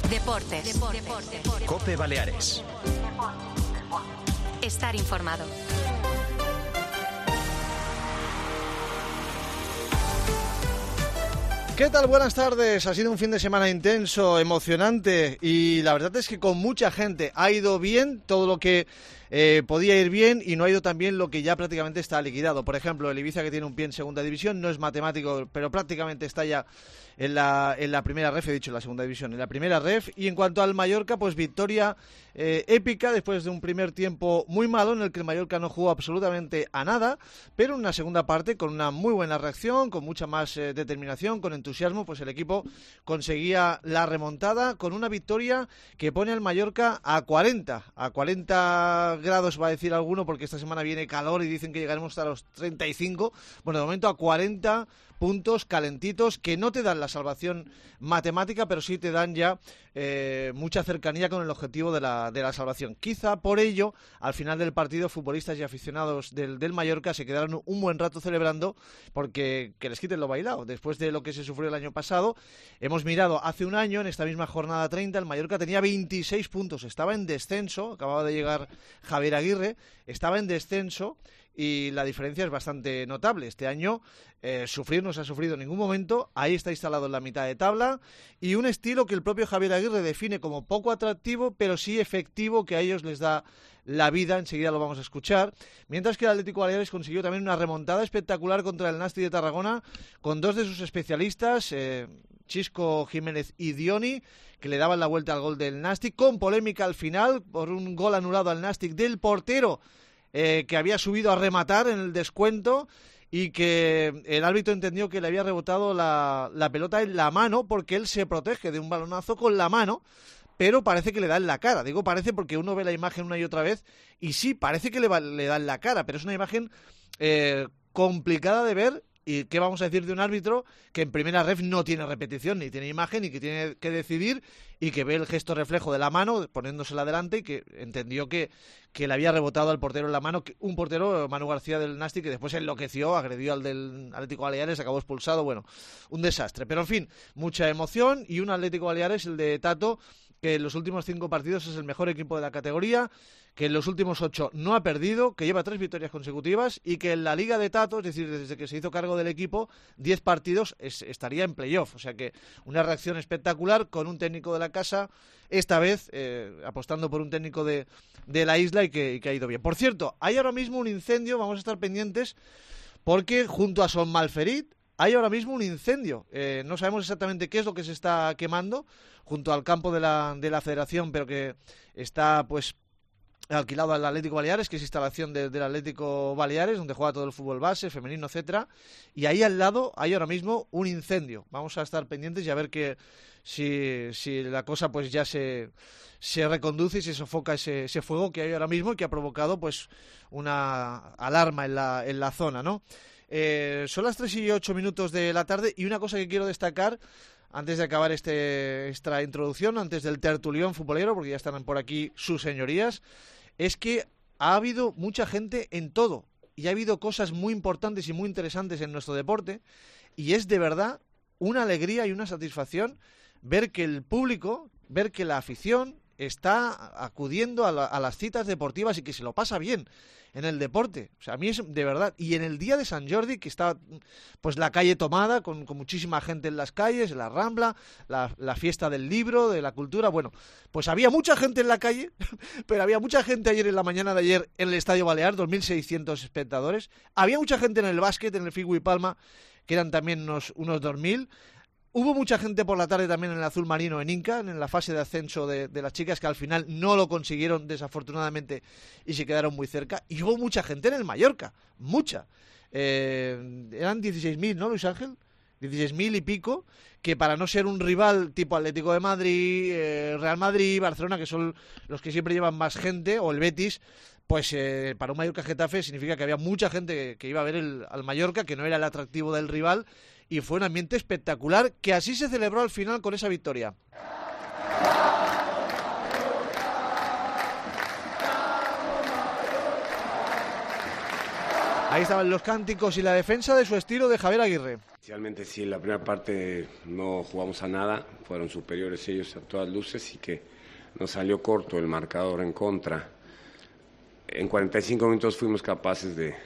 Deportes. COPE Baleares. Estar informado. ¿Qué tal? Buenas tardes. Ha sido un fin de semana intenso, emocionante y la verdad es que con mucha gente. Ha ido bien todo lo que podía ir bien y no ha ido tan bien lo que ya prácticamente está liquidado. Por ejemplo, el Ibiza, que tiene un pie en segunda división, no es matemático, pero prácticamente está ya en la primera ref, he dicho en la segunda división, en la primera ref. Y en cuanto al Mallorca, pues victoria épica después de un primer tiempo muy malo en el que el Mallorca no jugó absolutamente a nada, pero en una segunda parte con una muy buena reacción, con mucha más determinación, con entusiasmo, pues el equipo conseguía la remontada con una victoria que pone al Mallorca a 40 grados, va a decir alguno, porque esta semana viene calor y dicen que llegaremos hasta los 35. Bueno, de momento a 40 puntos calentitos que no te dan la salvación matemática, pero sí te dan ya mucha cercanía con el objetivo de la salvación. Quizá por ello, al final del partido, futbolistas y aficionados del Mallorca se quedaron un buen rato celebrando, porque que les quiten lo bailado. Después de lo que se sufrió el año pasado, hemos mirado hace un año, en esta misma jornada 30, el Mallorca tenía 26 puntos, estaba en descenso, acababa de llegar Javier Aguirre, estaba en descenso, y la diferencia es bastante notable. Este año sufrir no se ha sufrido en ningún momento, ahí está instalado en la mitad de tabla, y un estilo que el propio Javier Aguirre define como poco atractivo, pero sí efectivo, que a ellos les da la vida, enseguida lo vamos a escuchar, mientras que el Atlético Baleares consiguió también una remontada espectacular contra el Nasti de Tarragona, con dos de sus especialistas, Chisco Jiménez y Dioni, que le daban la vuelta al gol del Nasti, con polémica al final, por un gol anulado al Nasti del portero, que había subido a rematar en el descuento y que el árbitro entendió que le había rebotado la pelota en la mano, porque él se protege de un balonazo con la mano, pero parece que le da en la cara. Digo parece porque uno ve la imagen una y otra vez y sí, parece que le da en la cara, pero es una imagen complicada de ver. ¿Y qué vamos a decir de un árbitro que en primera ref no tiene repetición, ni tiene imagen, y que tiene que decidir, y que ve el gesto reflejo de la mano poniéndosela delante, y que entendió que le había rebotado al portero en la mano, un portero, Manu García del Nasti, que después enloqueció, agredió al del Atlético Baleares, acabó expulsado? Bueno, un desastre. Pero en fin, mucha emoción, y un Atlético Baleares, el de Tato, que en los últimos 5 partidos es el mejor equipo de la categoría, que en los últimos 8 no ha perdido, que lleva 3 victorias consecutivas y que en la Liga de Tato, es decir, desde que se hizo cargo del equipo, 10 partidos estaría en playoff. O sea que una reacción espectacular con un técnico de la casa, esta vez apostando por un técnico de la isla y que ha ido bien. Por cierto, hay ahora mismo un incendio, vamos a estar pendientes, porque junto a Son Malferit hay ahora mismo un incendio. No sabemos exactamente qué es lo que se está quemando junto al campo de la Federación, pero que está pues alquilado al Atlético Baleares, que es instalación del Atlético Baleares, donde juega todo el fútbol base, femenino, etcétera. Y ahí al lado hay ahora mismo un incendio. Vamos a estar pendientes y a ver si la cosa pues ya se reconduce y se sofoca ese fuego que hay ahora mismo y que ha provocado pues una alarma en la zona, ¿no? Son las 3:08 de la tarde, y una cosa que quiero destacar antes de acabar esta introducción, antes del tertulión futbolero, porque ya están por aquí sus señorías, es que ha habido mucha gente en todo, y ha habido cosas muy importantes y muy interesantes en nuestro deporte, y es de verdad una alegría y una satisfacción ver que el público, ver que la afición está acudiendo a las citas deportivas y que se lo pasa bien en el deporte. O sea, a mí es de verdad. Y en el día de San Jordi, que está pues la calle tomada, con muchísima gente en las calles, en la Rambla, la fiesta del libro, de la cultura, bueno, pues había mucha gente en la calle, pero había mucha gente ayer, en la mañana de ayer, en el Estadio Balear, 2.600 espectadores. Había mucha gente en el básquet, en el Figui Palma, que eran también unos 2.000. Hubo mucha gente por la tarde también en el Azul Marino en Inca, en la fase de ascenso de las chicas, que al final no lo consiguieron desafortunadamente y se quedaron muy cerca. Y hubo mucha gente en el Mallorca, mucha. Eran 16.000, ¿no, Luis Ángel? 16.000 y pico, que para no ser un rival tipo Atlético de Madrid, Real Madrid, Barcelona, que son los que siempre llevan más gente, o el Betis, pues para un Mallorca-Getafe significa que había mucha gente que iba a ver al Mallorca, que no era el atractivo del rival, y fue un ambiente espectacular, que así se celebró al final con esa victoria. Ahí estaban los cánticos y la defensa de su estilo de Javier Aguirre. Inicialmente sí, en la primera parte no jugamos a nada, fueron superiores ellos a todas luces y que nos salió corto el marcador en contra. En 45 minutos fuimos capaces de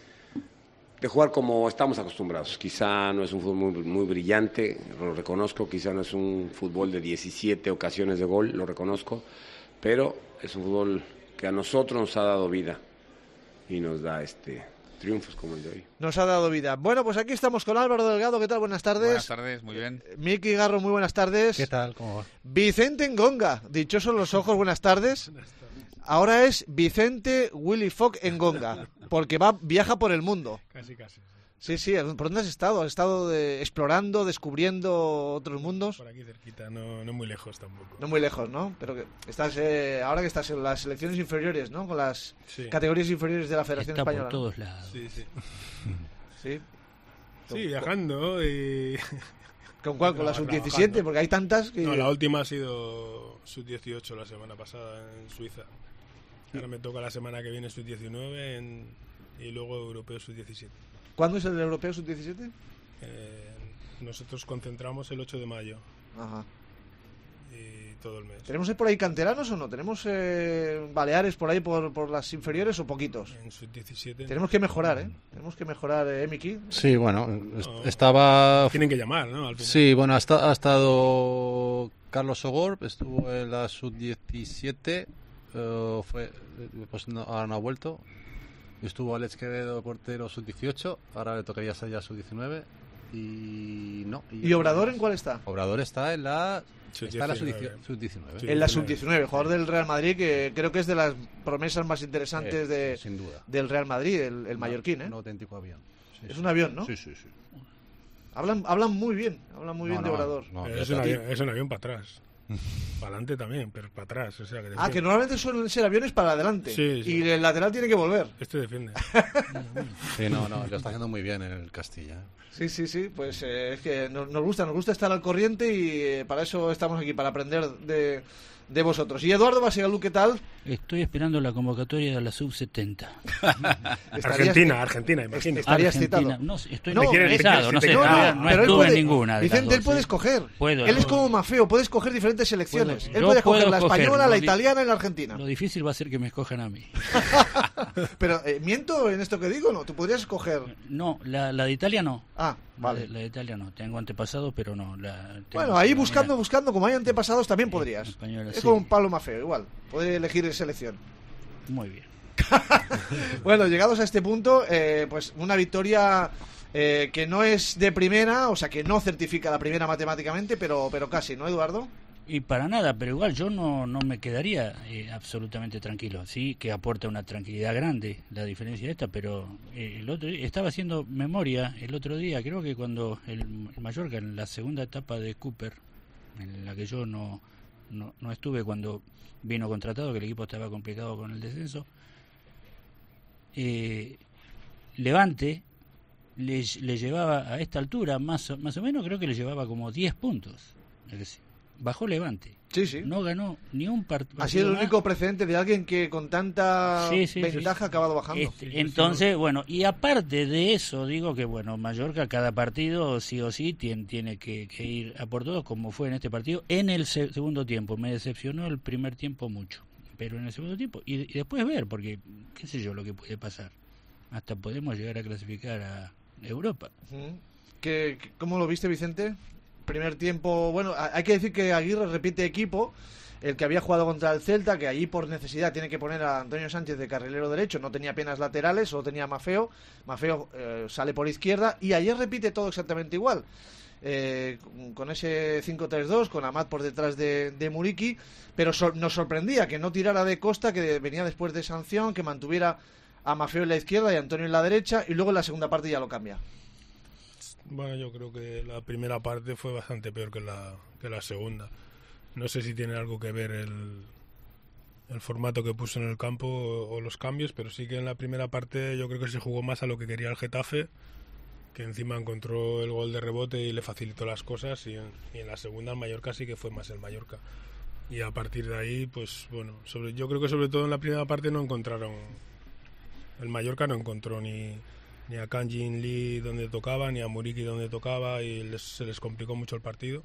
jugar como estamos acostumbrados. Quizá no es un fútbol muy brillante, lo reconozco, quizá no es un fútbol de 17 ocasiones de gol, lo reconozco, pero es un fútbol que a nosotros nos ha dado vida y nos da triunfos como el de hoy. Nos ha dado vida. Bueno, pues aquí estamos con Álvaro Delgado. ¿Qué tal? Buenas tardes. Buenas tardes, muy bien. Miki Garro, muy buenas tardes. ¿Qué tal? ¿Cómo va? Vicente Ngonga, dichosos los ojos, buenas tardes. Ahora es Vicente Willy Fogg Ngonga, porque viaja por el mundo. Casi. Sí. ¿Por dónde has estado? ¿Has estado explorando, descubriendo otros mundos? Por aquí cerquita, no muy lejos tampoco. No muy lejos, ¿no? Pero que estás ahora que estás en las selecciones inferiores, ¿no? Con las categorías inferiores de la Federación Está Española. por todos lados. Sí. Sí, viajando y... ¿Con cuál? ¿Con la sub-17? Porque hay tantas que... No, la última ha sido sub-18 la semana pasada en Suiza. Ahora me toca la semana que viene sub-19 y luego europeo sub-17. ¿Cuándo es el europeo sub-17? Nosotros concentramos el 8 de mayo. Ajá. Y todo el mes. ¿Tenemos por ahí canteranos o no? ¿Tenemos baleares por ahí por las inferiores o poquitos? En sub-17. Tenemos que mejorar, ¿eh? Tenemos que mejorar, Miki. Sí, bueno, estaba... Tienen que llamar, ¿no? Al final. Sí, bueno, ha estado Carlos Sogor, estuvo en la sub-17, pues ahora no ha vuelto. Estuvo Alex Quevedo, portero sub-18, ahora le tocaría ser ya sub-19 y no. ¿Y Obrador en cuál está? Obrador está en la sub-19. sub-19. En la sub-19, jugador del Real Madrid, que creo que es de las promesas más interesantes sin duda. del Real Madrid, el mallorquín, ¿eh? Un auténtico avión. Sí, es un avión, ¿no? Sí. Hablan muy bien de Obrador. No, es un avión para atrás. Para adelante también, pero para atrás. O sea, que normalmente suelen ser aviones para adelante. Sí. Y el lateral tiene que volver. Defiende. Sí, no, lo está haciendo muy bien en el Castilla. Sí, pues es que nos gusta estar al corriente y para eso estamos aquí, para aprender de vosotros. Y Eduardo Basigalú, ¿qué tal? Estoy esperando la convocatoria de la sub-70. Argentina, imagino. ¿Estarías citado? No, estoy No, interesado, no sé, no, no estuve en ninguna de Vicente, las dos, él puede escoger. Puedo, él es como Maffeo, puede escoger diferentes selecciones. Él Yo puede escoger puedo la escoger, española, la lo italiana y la argentina. Lo difícil va a ser que me escojan a mí. Pero, ¿miento en esto que digo? No, tú podrías escoger... No, la de Italia no. Ah, vale. La de Italia no. Tengo antepasados, pero no. Bueno, ahí buscando, como hay antepasados también podrías. Española, es sí. como un Pablo Maffeo, igual. Puede elegir selección. Muy bien. Bueno, llegados a este punto, pues una victoria que no es de primera, o sea, que no certifica la primera matemáticamente, pero casi, ¿no, Eduardo? Y para nada, pero igual yo no me quedaría absolutamente tranquilo. Sí, que aporta una tranquilidad grande la diferencia esta, pero el otro día, estaba haciendo memoria el otro día, creo que cuando el Mallorca, en la segunda etapa de Cooper, en la que yo no estuve cuando vino contratado, que el equipo estaba complicado con el descenso, Levante le llevaba a esta altura, más o menos, creo que le llevaba como 10 puntos. Es decir, bajó Levante. Sí. No ganó ni un partido. Ha sido el único precedente de alguien que con tanta ventaja ha acabado bajando. Entonces, bueno, y aparte de eso, digo que, bueno, Mallorca cada partido sí o sí tiene que ir a por todos, como fue en este partido, en el segundo tiempo. Me decepcionó el primer tiempo mucho, pero en el segundo tiempo. Y después ver, porque qué sé yo lo que puede pasar. Hasta podemos llegar a clasificar a Europa. ¿Cómo lo viste, Vicente? Primer tiempo, bueno, hay que decir que Aguirre repite equipo, el que había jugado contra el Celta, que allí por necesidad tiene que poner a Antonio Sánchez de carrilero derecho, no tenía apenas laterales, solo tenía Maffeo sale por izquierda, y ayer repite todo exactamente igual, con ese 5-3-2, con Amat por detrás de Muriqui, pero nos sorprendía que no tirara de Costa, que venía después de sanción, que mantuviera a Maffeo en la izquierda y a Antonio en la derecha, y luego en la segunda parte ya lo cambia. Bueno, yo creo que la primera parte fue bastante peor que la segunda. No sé si tiene algo que ver el formato que puso en el campo o los cambios, pero sí que en la primera parte yo creo que se jugó más a lo que quería el Getafe, que encima encontró el gol de rebote y le facilitó las cosas, y en la segunda el Mallorca sí que fue más el Mallorca. Y a partir de ahí, pues bueno, yo creo que sobre todo en la primera parte el Mallorca no encontró ni ni a Kang Jin Lee donde tocaba, ni a Muriqi donde tocaba, y se les complicó mucho el partido.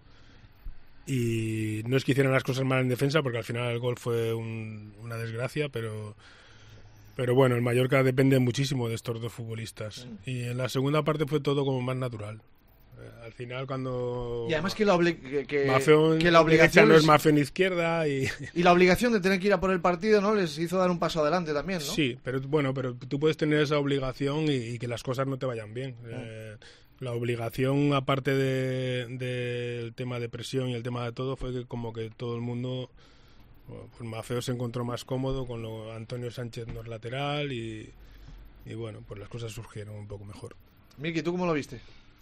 Y no es que hicieran las cosas mal en defensa, porque al final el gol fue una desgracia, pero bueno, el Mallorca depende muchísimo de estos dos futbolistas. Y en la segunda parte fue todo como más natural. Al final cuando... Y además que la obligación no es Maffeo en izquierda y la obligación de tener que ir a por el partido, ¿no? Les hizo dar un paso adelante también, ¿no? Sí, pero tú puedes tener esa obligación y que las cosas no te vayan bien. La obligación, aparte del tema de presión y el tema de todo, fue que como que todo el mundo... Pues Maffeo se encontró más cómodo con Antonio Sánchez no es lateral y bueno, pues las cosas surgieron un poco mejor. Miki, ¿tú cómo lo viste?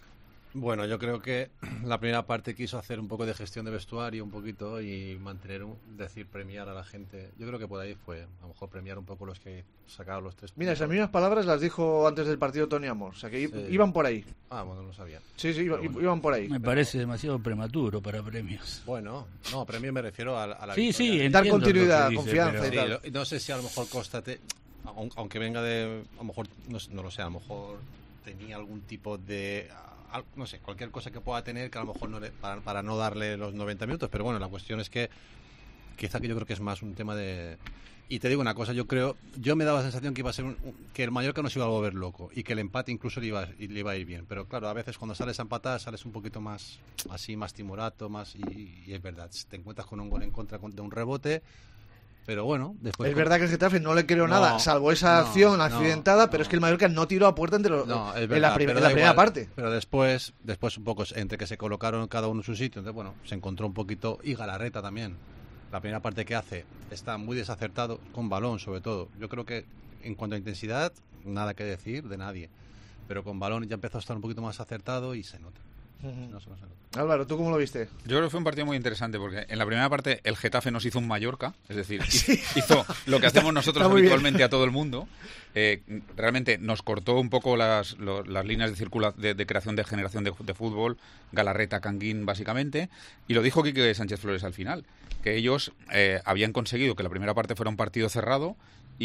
Bueno, yo creo que la primera parte quiso hacer un poco de gestión de vestuario, un poquito, y premiar a la gente. Yo creo que por ahí fue, a lo mejor premiar un poco los que sacaron los 3 puntos. Mira, esas mismas palabras las dijo antes del partido Tony Amor, o sea que iban por ahí. Ah, bueno, no lo sabía. Sí, iban por ahí. Me parece demasiado prematuro para premios. Bueno, no, premio me refiero a la sí, victoria. Sí, dar continuidad, dice, confianza pero... y tal. Sí, no sé si a lo mejor Costate, aunque venga de... A lo mejor, no lo sé, a lo mejor tenía algún tipo de... no sé, cualquier cosa que pueda tener que a lo mejor para no darle los 90 minutos, pero bueno, la cuestión es que quizá que yo creo que es más un tema de... Y te digo una cosa, yo me daba la sensación que iba a ser que el Mallorca no se iba a volver loco y que el empate incluso le iba a ir bien, pero claro, a veces cuando sales a empatar sales un poquito más así, más timorato, y es verdad, te encuentras con un gol en contra de un rebote. Pero bueno, después... Es verdad que el Getafe no le creó nada, salvo esa acción accidentada, pero es que el Mallorca no tiró a puerta en la primera parte. Pero después un poco, entre que se colocaron cada uno en su sitio, entonces bueno, se encontró un poquito, y Galarreta también. La primera parte que hace está muy desacertado, con balón sobre todo. Yo creo que en cuanto a intensidad, nada que decir de nadie. Pero con balón ya empezó a estar un poquito más acertado y se nota. No se nota. Álvaro, ¿tú cómo lo viste? Yo creo que fue un partido muy interesante porque en la primera parte el Getafe nos hizo un Mallorca, es decir, hizo lo que hacemos nosotros habitualmente a todo el mundo. Realmente nos cortó un poco las líneas de creación de generación de fútbol, Galarreta, Canguín básicamente, y lo dijo Quique Sánchez Flores al final, que ellos habían conseguido que la primera parte fuera un partido cerrado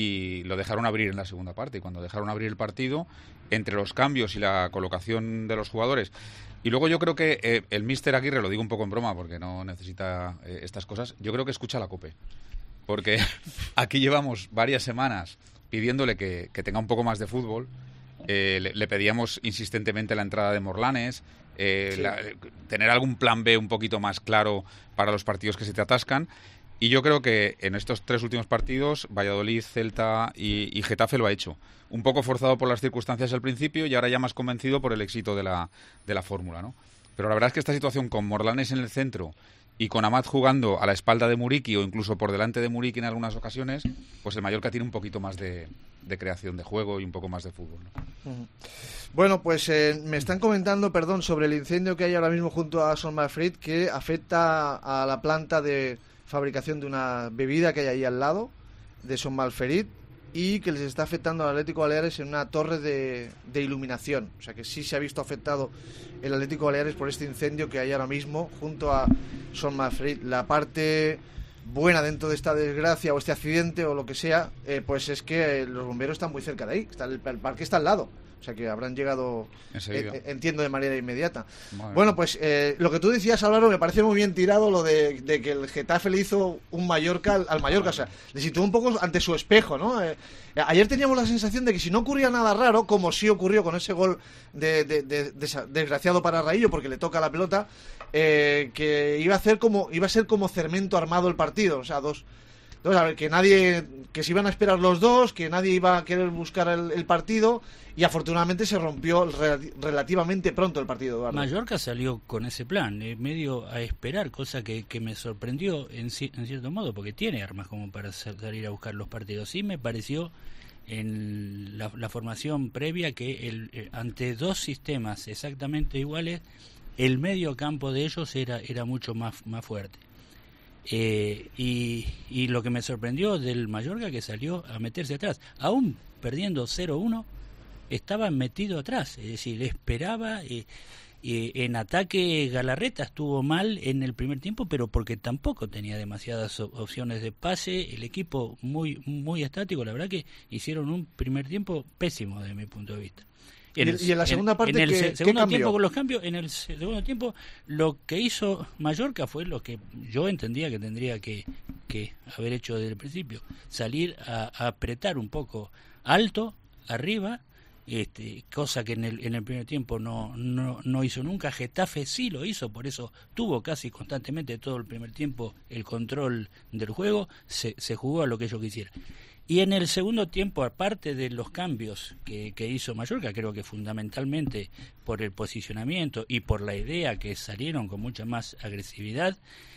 y lo dejaron abrir en la segunda parte, y cuando dejaron abrir el partido, entre los cambios y la colocación de los jugadores. Y luego yo creo que el míster Aguirre, lo digo un poco en broma porque no necesita estas cosas, yo creo que escucha la COPE. Porque aquí llevamos varias semanas pidiéndole que tenga un poco más de fútbol. Le pedíamos insistentemente la entrada de Morlanes, tener algún plan B un poquito más claro para los partidos que se te atascan. Y yo creo que en estos 3 últimos partidos, Valladolid, Celta y Getafe lo ha hecho. Un poco forzado por las circunstancias al principio y ahora ya más convencido por el éxito de la fórmula, ¿no? Pero la verdad es que esta situación con Morlanes en el centro y con Amat jugando a la espalda de Muriqui o incluso por delante de Muriqui en algunas ocasiones, pues el Mallorca tiene un poquito más de creación de juego y un poco más de fútbol, ¿no? Bueno, pues me están comentando, sobre el incendio que hay ahora mismo junto a Son Malfrit, que afecta a la planta de fabricación de una bebida que hay ahí al lado de Son Malferit y que les está afectando al Atlético Baleares en una torre de iluminación. O sea que sí se ha visto afectado el Atlético Baleares por este incendio que hay ahora mismo junto a Son Malferit. La parte buena dentro de esta desgracia o este accidente o lo que sea, pues es que los bomberos están muy cerca de ahí. El parque está al lado. O sea que habrán llegado, entiendo, de manera inmediata. Bueno, pues lo que tú decías, Álvaro, me parece muy bien tirado lo de que el Getafe le hizo un Mallorca al Mallorca. O sea, le situó un poco ante su espejo, ¿no? Ayer teníamos la sensación de que si no ocurría nada raro, como sí ocurrió con ese gol desgraciado para Raillo, porque le toca la pelota, que iba a ser como cemento armado el partido. O sea, a ver, que se iban a esperar los dos, que nadie iba a querer buscar el partido, y afortunadamente se rompió relativamente pronto el partido, Eduardo. Mallorca salió con ese plan, medio a esperar, cosa que me sorprendió en cierto modo, porque tiene armas como para salir a buscar los partidos. Sí me pareció en la formación previa que ante dos sistemas exactamente iguales, el medio campo de ellos era mucho más fuerte. Y lo que me sorprendió del Mallorca, que salió a meterse atrás, aún perdiendo 0-1, estaba metido atrás, es decir, esperaba. En ataque Galarreta estuvo mal en el primer tiempo, pero porque tampoco tenía demasiadas opciones de pase, el equipo muy estático. La verdad que hicieron un primer tiempo pésimo desde mi punto de vista. ¿Y en la segunda parte en el segundo cambió? tiempo con los cambios, en el segundo tiempo lo que hizo Mallorca fue lo que yo entendía que tendría que haber hecho desde el principio, salir a apretar un poco alto, arriba, cosa que en el primer tiempo no hizo nunca. Getafe sí lo hizo, por eso tuvo casi constantemente todo el primer tiempo el control del juego, se jugó a lo que ellos quisieran. Y en el segundo tiempo, aparte de los cambios que hizo Mallorca, creo que fundamentalmente por el posicionamiento y por la idea que salieron con mucha más agresividad,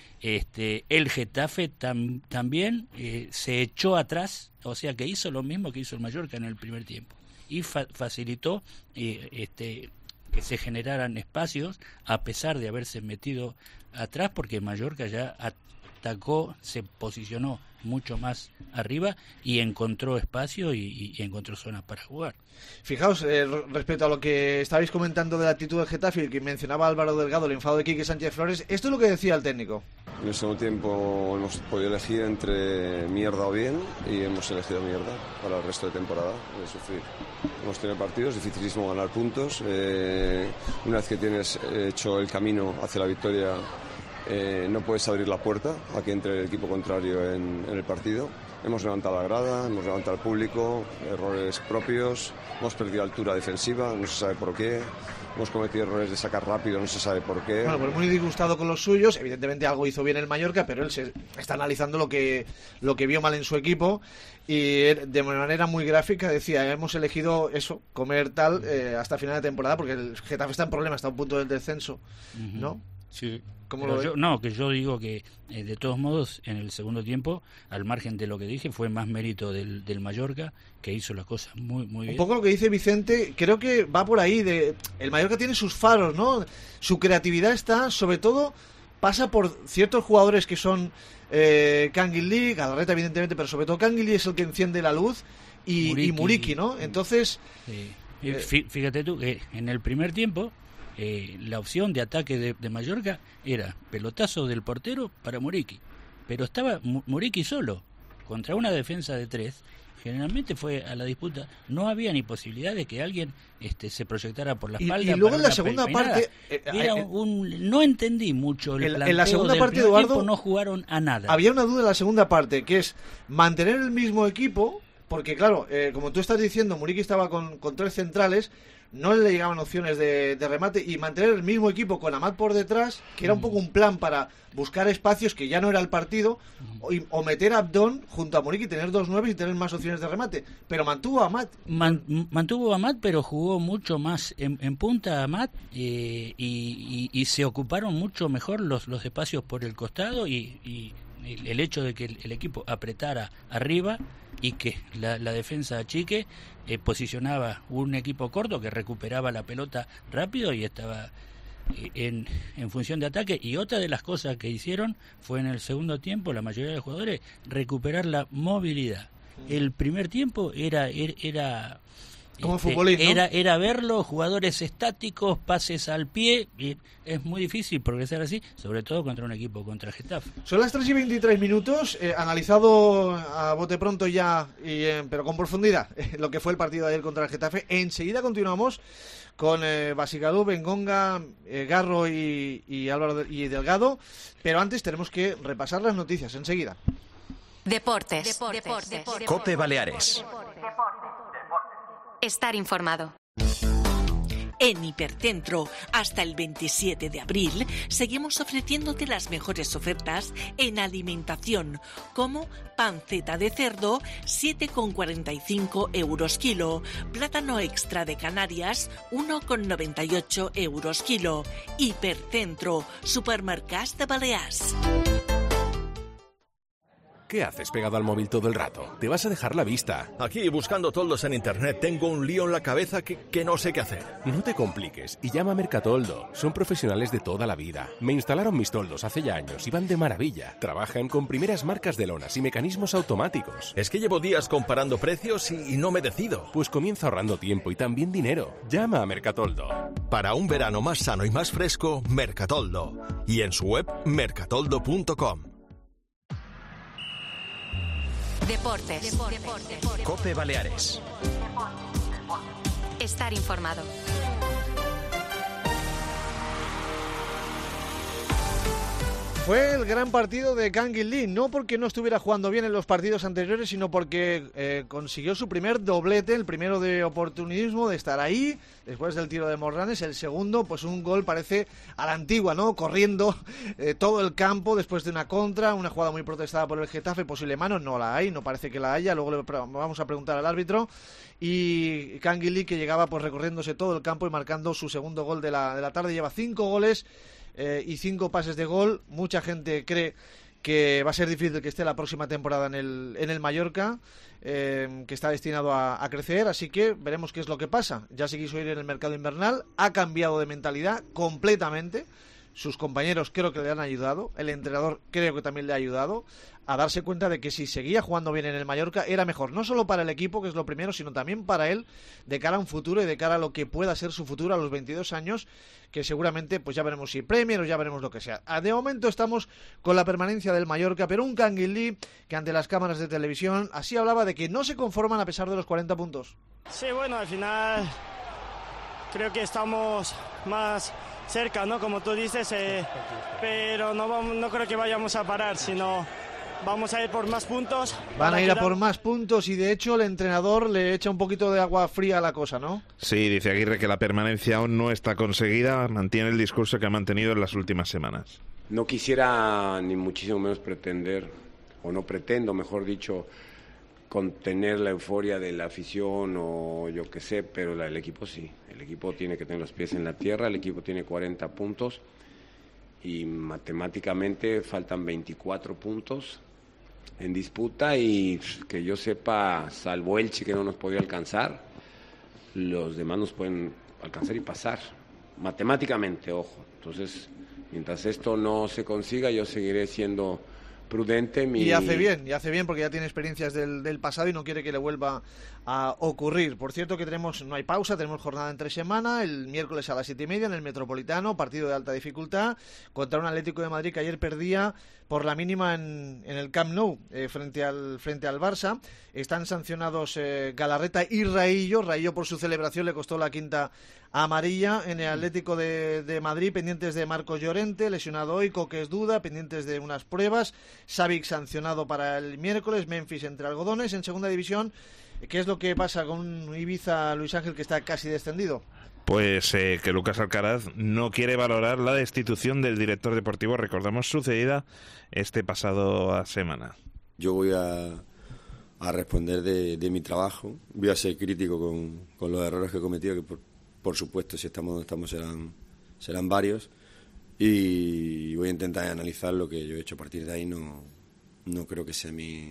el Getafe también se echó atrás, o sea que hizo lo mismo que hizo el Mallorca en el primer tiempo y facilitó que se generaran espacios a pesar de haberse metido atrás, porque Mallorca ya atacó, se posicionó mucho más arriba y encontró espacio y encontró zonas para jugar. Fijaos, respecto a lo que estabais comentando de la actitud del Getafe, que mencionaba Álvaro Delgado, el enfado de Quique Sánchez Flores, esto es lo que decía el técnico. En el segundo tiempo hemos podido elegir entre mierda o bien, y hemos elegido mierda para el resto de temporada, de sufrir. Hemos tenido partidos, dificilísimo ganar puntos. Una vez que tienes hecho el camino hacia la victoria, no puedes abrir la puerta a que entre el equipo contrario en el partido. Hemos levantado la grada, hemos levantado al público, errores propios, hemos perdido altura defensiva, no se sabe por qué, hemos cometido errores de sacar rápido, no se sabe por qué. Bueno, pues muy disgustado con los suyos, evidentemente algo hizo bien el Mallorca, pero él se está analizando lo que vio mal en su equipo y de manera muy gráfica decía, hemos elegido eso, comer tal hasta final de temporada, porque el Getafe está en problemas, está a un punto del descenso, ¿no? Sí. Que yo digo que de todos modos en el segundo tiempo, al margen de lo que dije, fue más mérito del Mallorca, que hizo las cosas muy bien. Un poco lo que dice Vicente, creo que va por ahí, el Mallorca tiene sus faros, ¿no? Su creatividad está, sobre todo, pasa por ciertos jugadores que son Canguilí, Galarreta evidentemente, pero sobre todo Canguilí es el que enciende la luz y Muriqui, ¿no? Entonces... Fíjate tú que en el primer tiempo la opción de ataque de Mallorca era pelotazo del portero para Muriqui, pero estaba Muriqui solo contra una defensa de 3. Generalmente fue a la disputa, no había ni posibilidad de que alguien se proyectara por la espalda. Y luego en la segunda parte no entendí mucho el planteo. En la segunda del parte, primer Eduardo, tiempo no jugaron a nada. Había una duda en la segunda parte, que es mantener el mismo equipo, porque claro, como tú estás diciendo, Muriqui estaba con 3 centrales, no le llegaban opciones de remate, y mantener el mismo equipo con Amat por detrás, que era un poco un plan para buscar espacios, que ya no era el partido, o meter a Abdón junto a Muriqui, tener 2 9 y tener más opciones de remate, pero mantuvo a Amat. Mantuvo a Amat, pero jugó mucho más en punta a Amat, y se ocuparon mucho mejor los espacios por el costado, y el hecho de que el equipo apretara arriba y que la defensa achique, posicionaba un equipo corto que recuperaba la pelota rápido y estaba en función de ataque. Y otra de las cosas que hicieron fue en el segundo tiempo, la mayoría de los jugadores, recuperar la movilidad. El primer tiempo era como futbolín, ¿no? Era verlo, jugadores estáticos, pases al pie, y es muy difícil progresar así, sobre todo contra un equipo contra Getafe. Son las 3:23, analizado a bote pronto ya, pero con profundidad, lo que fue el partido de ayer contra el Getafe. Enseguida continuamos con Basigadú, Bengonga, Garro y Álvaro y Delgado, pero antes tenemos que repasar las noticias, enseguida. Deportes. COPE Baleares. Estar informado. En Hipercentro, hasta el 27 de abril, seguimos ofreciéndote las mejores ofertas en alimentación, como panceta de cerdo, 7,45 € kilo, plátano extra de Canarias, 1,98 € kilo. Hipercentro, supermercats de Balears. ¿Qué haces pegado al móvil todo el rato? Te vas a dejar la vista. Aquí, buscando toldos en internet, tengo un lío en la cabeza que no sé qué hacer. No te compliques y llama a Mercatoldo. Son profesionales de toda la vida. Me instalaron mis toldos hace ya años y van de maravilla. Trabajan con primeras marcas de lonas y mecanismos automáticos. Es que llevo días comparando precios y no me decido. Pues comienza ahorrando tiempo y también dinero. Llama a Mercatoldo. Para un verano más sano y más fresco, Mercatoldo. Y en su web, mercatoldo.com. Deportes. COPE Baleares. estar informado. Fue el gran partido de Kang In Lee, no porque no estuviera jugando bien en los partidos anteriores, sino porque consiguió su primer doblete, el primero de oportunismo, de estar ahí, después del tiro de Morlanes, el segundo, pues un gol parece a la antigua, ¿no? Corriendo todo el campo después de una contra, una jugada muy protestada por el Getafe, posible mano, no la hay, no parece que la haya, luego le vamos a preguntar al árbitro, y Kang In Lee que llegaba pues recorriéndose todo el campo y marcando su segundo gol de la tarde, lleva 5 goles, y 5 pases de gol. Mucha gente cree que va a ser difícil que esté la próxima temporada en el Mallorca, que está destinado a crecer, así que veremos qué es lo que pasa. Ya se quiso ir en el mercado invernal, ha cambiado de mentalidad completamente. Sus compañeros creo que le han ayudado, el entrenador creo que también le ha ayudado a darse cuenta de que si seguía jugando bien en el Mallorca era mejor, no solo para el equipo, que es lo primero, sino también para él, de cara a un futuro y de cara a lo que pueda ser su futuro a los 22 años, que seguramente pues ya veremos si Premier o ya veremos lo que sea. De momento estamos con la permanencia del Mallorca, pero un Kang In Lee que ante las cámaras de televisión así hablaba de que no se conforman a pesar de los 40 puntos. Sí, bueno, al final creo que estamos más cerca, ¿no? Como tú dices, pero no creo que vayamos a parar, sino vamos a ir por más puntos. Van a ir a por más puntos y de hecho el entrenador le echa un poquito de agua fría a la cosa, ¿no? Sí, dice Aguirre que la permanencia aún no está conseguida, mantiene el discurso que ha mantenido en las últimas semanas. No quisiera ni muchísimo menos pretender, o no pretendo, mejor dicho, contener la euforia de la afición o yo qué sé, pero el equipo sí. El equipo tiene que tener los pies en la tierra, el equipo tiene 40 puntos y matemáticamente faltan 24 puntos en disputa y que yo sepa, salvo Elche que no nos podía alcanzar, los demás nos pueden alcanzar y pasar, matemáticamente, ojo. Entonces, mientras esto no se consiga, yo seguiré siendo prudente. Y hace bien porque ya tiene experiencias del pasado y no quiere que le vuelva a ocurrir. Por cierto que no hay pausa, tenemos jornada entre semana, el miércoles a las 7:30 en el Metropolitano, partido de alta dificultad contra un Atlético de Madrid que ayer perdía por la mínima en el Camp Nou frente al Barça. Están sancionados Galarreta y Raillo por su celebración le costó la quinta amarilla. En el Atlético de Madrid, pendientes de Marcos Llorente, lesionado hoy, Coque es duda, pendientes de unas pruebas, Savic sancionado para el miércoles, Memphis entre algodones. En segunda división, ¿qué es lo que pasa con Ibiza, Luis Ángel, que está casi descendido? Pues que Lucas Alcaraz no quiere valorar la destitución del director deportivo, recordamos, sucedida este pasado semana. Yo voy a responder de mi trabajo, voy a ser crítico con los errores que he cometido, que por supuesto si estamos donde estamos serán varios, y voy a intentar analizar lo que yo he hecho. A partir de ahí no creo que sea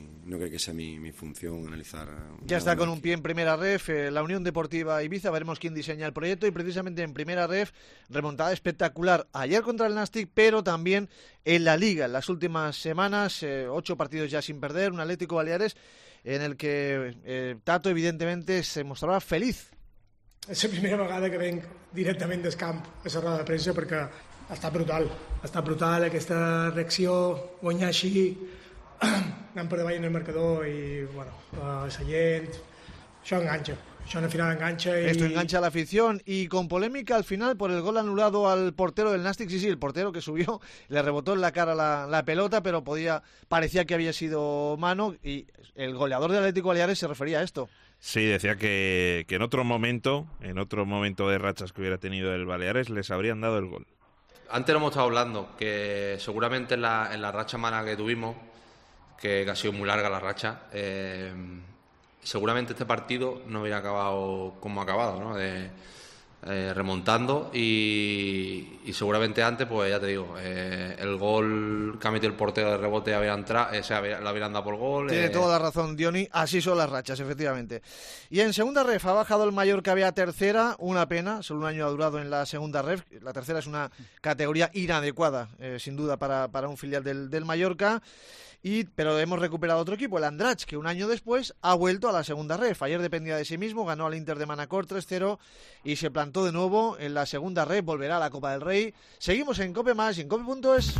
mi función analizar. Ya está con un pie en primera ref, la Unión Deportiva Ibiza, veremos quién diseña el proyecto, y precisamente en primera ref, remontada espectacular ayer contra el Nastic, pero también en la Liga, en las últimas semanas, 8 partidos ya sin perder, un Atlético Baleares en el que Tato evidentemente se mostraba feliz. És la primera vegada que venc directament del camp a la roda de premsa perquè està brutal aquesta reacció, guanyar així, anant per davall en el marcador i la gent, això enganxa. Al final engancha Esto engancha a la afición y con polémica al final por el gol anulado al portero del Nastic. Sí, el portero que subió, le rebotó en la cara la pelota, pero parecía que había sido mano, y el goleador del Atlético Baleares se refería a esto. Sí, decía que en otro momento de rachas que hubiera tenido el Baleares, les habrían dado el gol. Antes lo hemos estado hablando, que seguramente en la racha mala que tuvimos, que ha sido muy larga la racha, seguramente este partido no hubiera acabado como ha acabado, ¿no? Remontando y seguramente antes, pues ya te digo, el gol que ha metido el portero de rebote había entrado, la hubieran dado por gol. Tiene toda la razón, Diony, así son las rachas, efectivamente. Y en segunda ref ha bajado el Mallorca B a tercera, una pena, solo un año ha durado en la segunda ref. La tercera es una categoría inadecuada, sin duda, para un filial del Mallorca. Pero hemos recuperado otro equipo, el Andratx, que un año después ha vuelto a la segunda ref. Ayer dependía de sí mismo, ganó al Inter de Manacor 3-0 y se plantó de nuevo en la segunda ref, volverá a la Copa del Rey. Seguimos en Cope Más y en Cope.es.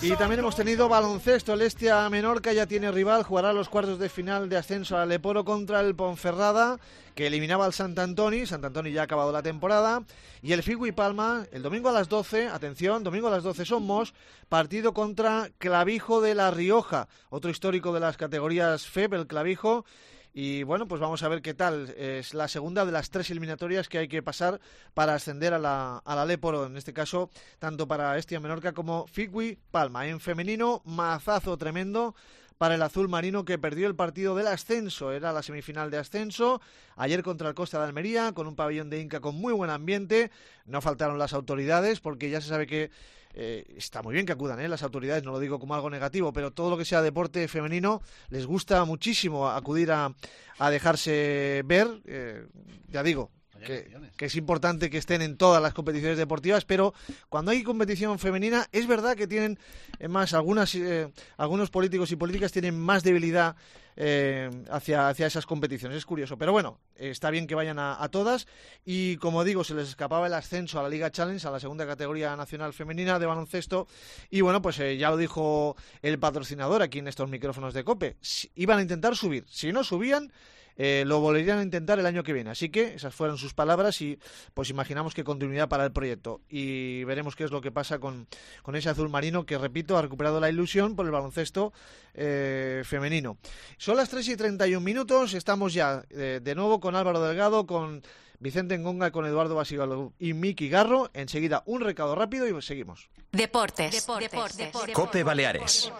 Y también hemos tenido baloncesto. El Estia Menorca ya tiene rival, jugará los cuartos de final de ascenso al Leporo contra el Ponferrada, que eliminaba al Sant Antoni. Sant Antoni ya ha acabado la temporada. Y el Figui Palma, el domingo a las 12, atención, domingo a las 12 somos, partido contra Clavijo de La Rioja, otro histórico de las categorías FEP, el Clavijo. Y bueno, pues vamos a ver qué tal. Es la segunda de las 3 eliminatorias que hay que pasar para ascender a la Leporo, en este caso, tanto para Estia Menorca como Figui Palma. En femenino, mazazo tremendo para el azul marino, que perdió el partido del ascenso. Era la semifinal de ascenso, ayer contra el Costa de Almería, con un pabellón de Inca con muy buen ambiente. No faltaron las autoridades, porque ya se sabe que está muy bien que acudan las autoridades, no lo digo como algo negativo, pero todo lo que sea deporte femenino les gusta muchísimo acudir a dejarse ver. Ya digo, que es importante que estén en todas las competiciones deportivas, pero cuando hay competición femenina es verdad que tienen más algunos políticos y políticas tienen más debilidad hacia esas competiciones. Es curioso, pero bueno, está bien que vayan a todas. Y como digo, se les escapaba el ascenso a la Liga Challenge, a la segunda categoría nacional femenina de baloncesto, y bueno, pues ya lo dijo el patrocinador aquí en estos micrófonos de COPE, iban a intentar subir. Si no subían, lo volverían a intentar el año que viene. Así que esas fueron sus palabras y pues imaginamos que continuidad para el proyecto. Y veremos qué es lo que pasa con ese azul marino que, repito, ha recuperado la ilusión por el baloncesto femenino. Son las 3:31. Estamos ya de nuevo con Álvaro Delgado, con Vicente Ngonga, con Eduardo Basigalo y Miki Garro. Enseguida un recado rápido y seguimos. Deportes. COPE Baleares.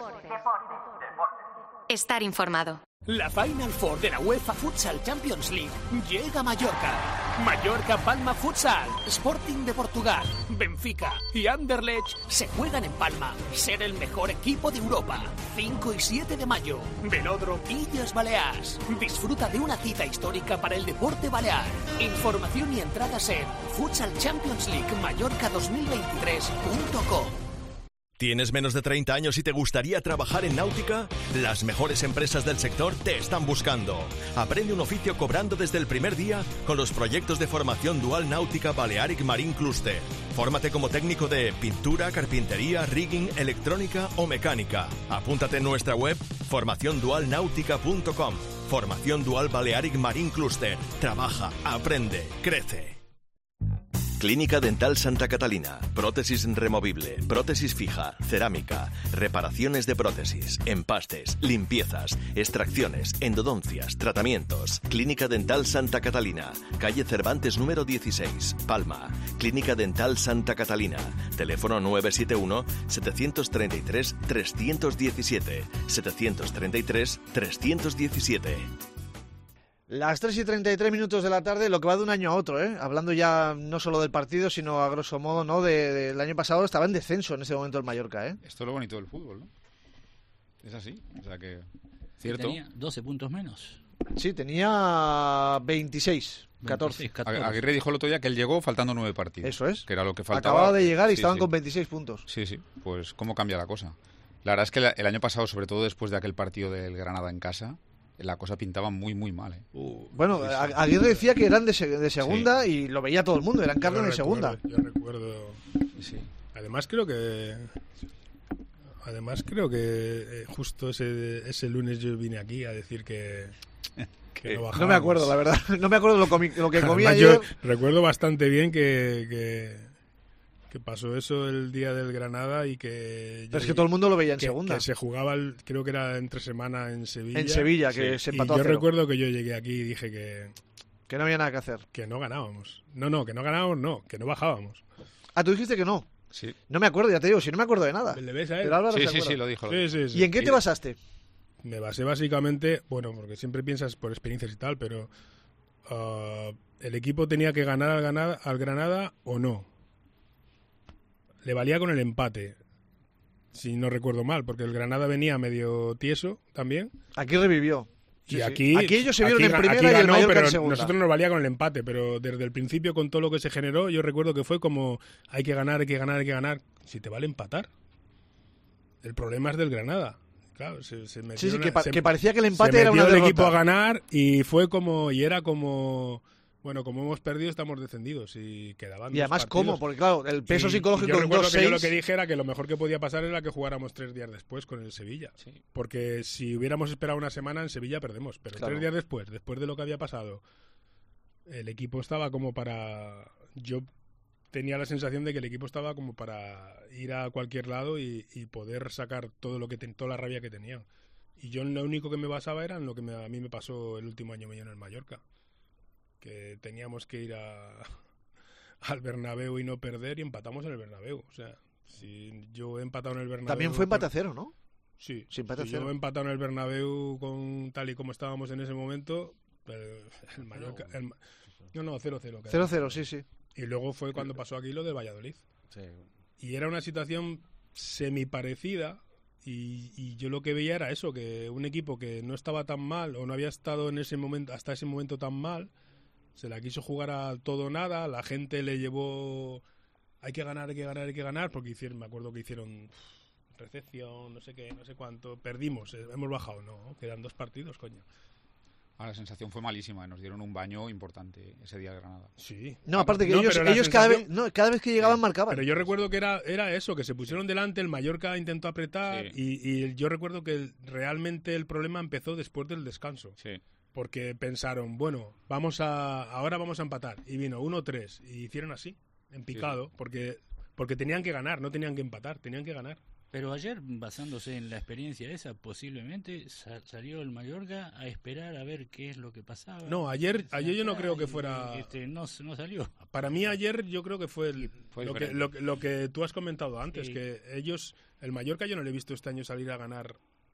Estar informado. La Final Four de la UEFA Futsal Champions League llega a Mallorca. Mallorca Palma Futsal, Sporting de Portugal, Benfica y Anderlecht se juegan en Palma. Ser el mejor equipo de Europa. 5 y 7 de mayo, Velódromo Illes Balears. Disfruta de una cita histórica para el deporte balear. Información y entradas en futsalchampionsleaguemallorca2023.com. ¿Tienes menos de 30 años y te gustaría trabajar en náutica? Las mejores empresas del sector te están buscando. Aprende un oficio cobrando desde el primer día con los proyectos de formación dual náutica Balearic Marine Cluster. Fórmate como técnico de pintura, carpintería, rigging, electrónica o mecánica. Apúntate en nuestra web formaciondualnautica.com. Formación Dual Balearic Marine Cluster. Trabaja, aprende, crece. Clínica Dental Santa Catalina. Prótesis removible, prótesis fija, cerámica, reparaciones de prótesis, empastes, limpiezas, extracciones, endodoncias, tratamientos. Clínica Dental Santa Catalina. Calle Cervantes número 16, Palma. Clínica Dental Santa Catalina. Teléfono 971-733-317. 733-317. Las 3:33 de la tarde, lo que va de un año a otro, hablando ya no solo del partido, sino a grosso modo, ¿no? Del año pasado estaba en descenso en ese momento el Mallorca, Esto es lo bonito del fútbol, ¿no? Es así, o sea que... ¿Cierto? Tenía 12 puntos menos. Sí, tenía 26, 14. Aguirre dijo el otro día que él llegó faltando 9 partidos. Eso es. Que era lo que faltaba. Acababa de llegar y estaban con 26 puntos. Sí, pues cómo cambia la cosa. La verdad es que el año pasado, sobre todo después de aquel partido del Granada en casa, la cosa pintaba muy, muy mal. Bueno, Aguirre decía que eran de segunda y lo veía todo el mundo, eran carne de segunda. Yo recuerdo. Sí. Además creo que justo ese lunes yo vine aquí a decir que no bajábamos. No me acuerdo, la verdad. No me acuerdo lo que comía yo. Yo Recuerdo bastante bien que pasó eso el día del Granada y que... Pero es que todo el mundo lo veía en segunda. Que se jugaba, creo que era entre semana en Sevilla. En Sevilla, que se empató y a 0. Yo recuerdo que yo llegué aquí y dije que no había nada que hacer. Que no ganábamos. No, que no ganábamos, no, que no bajábamos. Ah, tú dijiste que no. Sí. No me acuerdo, ya te digo, si no me acuerdo de nada. ¿Le ves a él? Pero Álvaro sí, lo dijo. Sí. ¿Y en qué te basaste? Me basé básicamente, bueno, porque siempre piensas por experiencias y tal, pero el equipo tenía que ganar al Granada o no. Le valía con el empate, si no recuerdo mal, porque el Granada venía medio tieso también. Aquí revivió. Y aquí ellos se vieron en primera aquí y ganó, el Mallorca pero en segunda. Nosotros nos valía con el empate, pero desde el principio con todo lo que se generó, yo recuerdo que fue como hay que ganar. Si te vale empatar. El problema es del Granada. Claro, se metió que parecía que el empate era una derrota. El derrota. equipo a ganar y fue como... Y era como Bueno, como hemos perdido, estamos descendidos y quedaban Y además, dos partidos. ¿cómo? Porque claro, el peso psicológico yo en recuerdo 2-6... que yo lo que dije era que lo mejor que podía pasar era que jugáramos 3 días después con el Sevilla. Sí. Porque si hubiéramos esperado una semana, en Sevilla perdemos. Pero Claro. 3 días después de lo que había pasado, el equipo estaba como para... Yo tenía la sensación de que el equipo estaba como para ir a cualquier lado y poder sacar todo lo que toda la rabia que tenían. Y yo lo único que me basaba era en lo que a mí me pasó el último año mío en el Mallorca. Que teníamos que ir al Bernabéu y no perder, y empatamos en el Bernabéu. O sea, si yo he empatado en el Bernabéu... También fue empate a 0, ¿no? Sí, Sí, empate a si 0. yo he empatado en el Bernabéu con tal y como estábamos en ese momento, el Mallorca... No, 0-0. 0-0, sí, sí. Y luego fue cuando pasó aquí lo del Valladolid. Sí. Y era una situación semi-parecida, y yo lo que veía era eso, que un equipo que no estaba tan mal, o no había estado en ese momento, hasta ese momento tan mal, se la quiso jugar a todo o nada, la gente le llevó hay que ganar, porque me acuerdo que hicieron recepción, no sé qué, no sé cuánto, perdimos, hemos bajado, no, quedan 2 partidos, coño. La sensación fue malísima, nos dieron un baño importante ese día de Granada. Sí. No, aparte que ellos cada vez que llegaban marcaban. Pero yo recuerdo que era eso, que se pusieron delante, el Mallorca intentó apretar, y yo recuerdo que realmente el problema empezó después del descanso. Sí. Porque pensaron, bueno, ahora vamos a empatar. Y vino 1-3. Y hicieron así, en picado, porque tenían que ganar, no tenían que empatar, tenían que ganar. Pero ayer, basándose en la experiencia esa, posiblemente salió el Mallorca a esperar a ver qué es lo que pasaba. No, ayer yo no creo que fuera... No salió. Para mí ayer yo creo que fue lo que tú has comentado antes, Sí. que el Mallorca yo no le he visto este año salir a ganar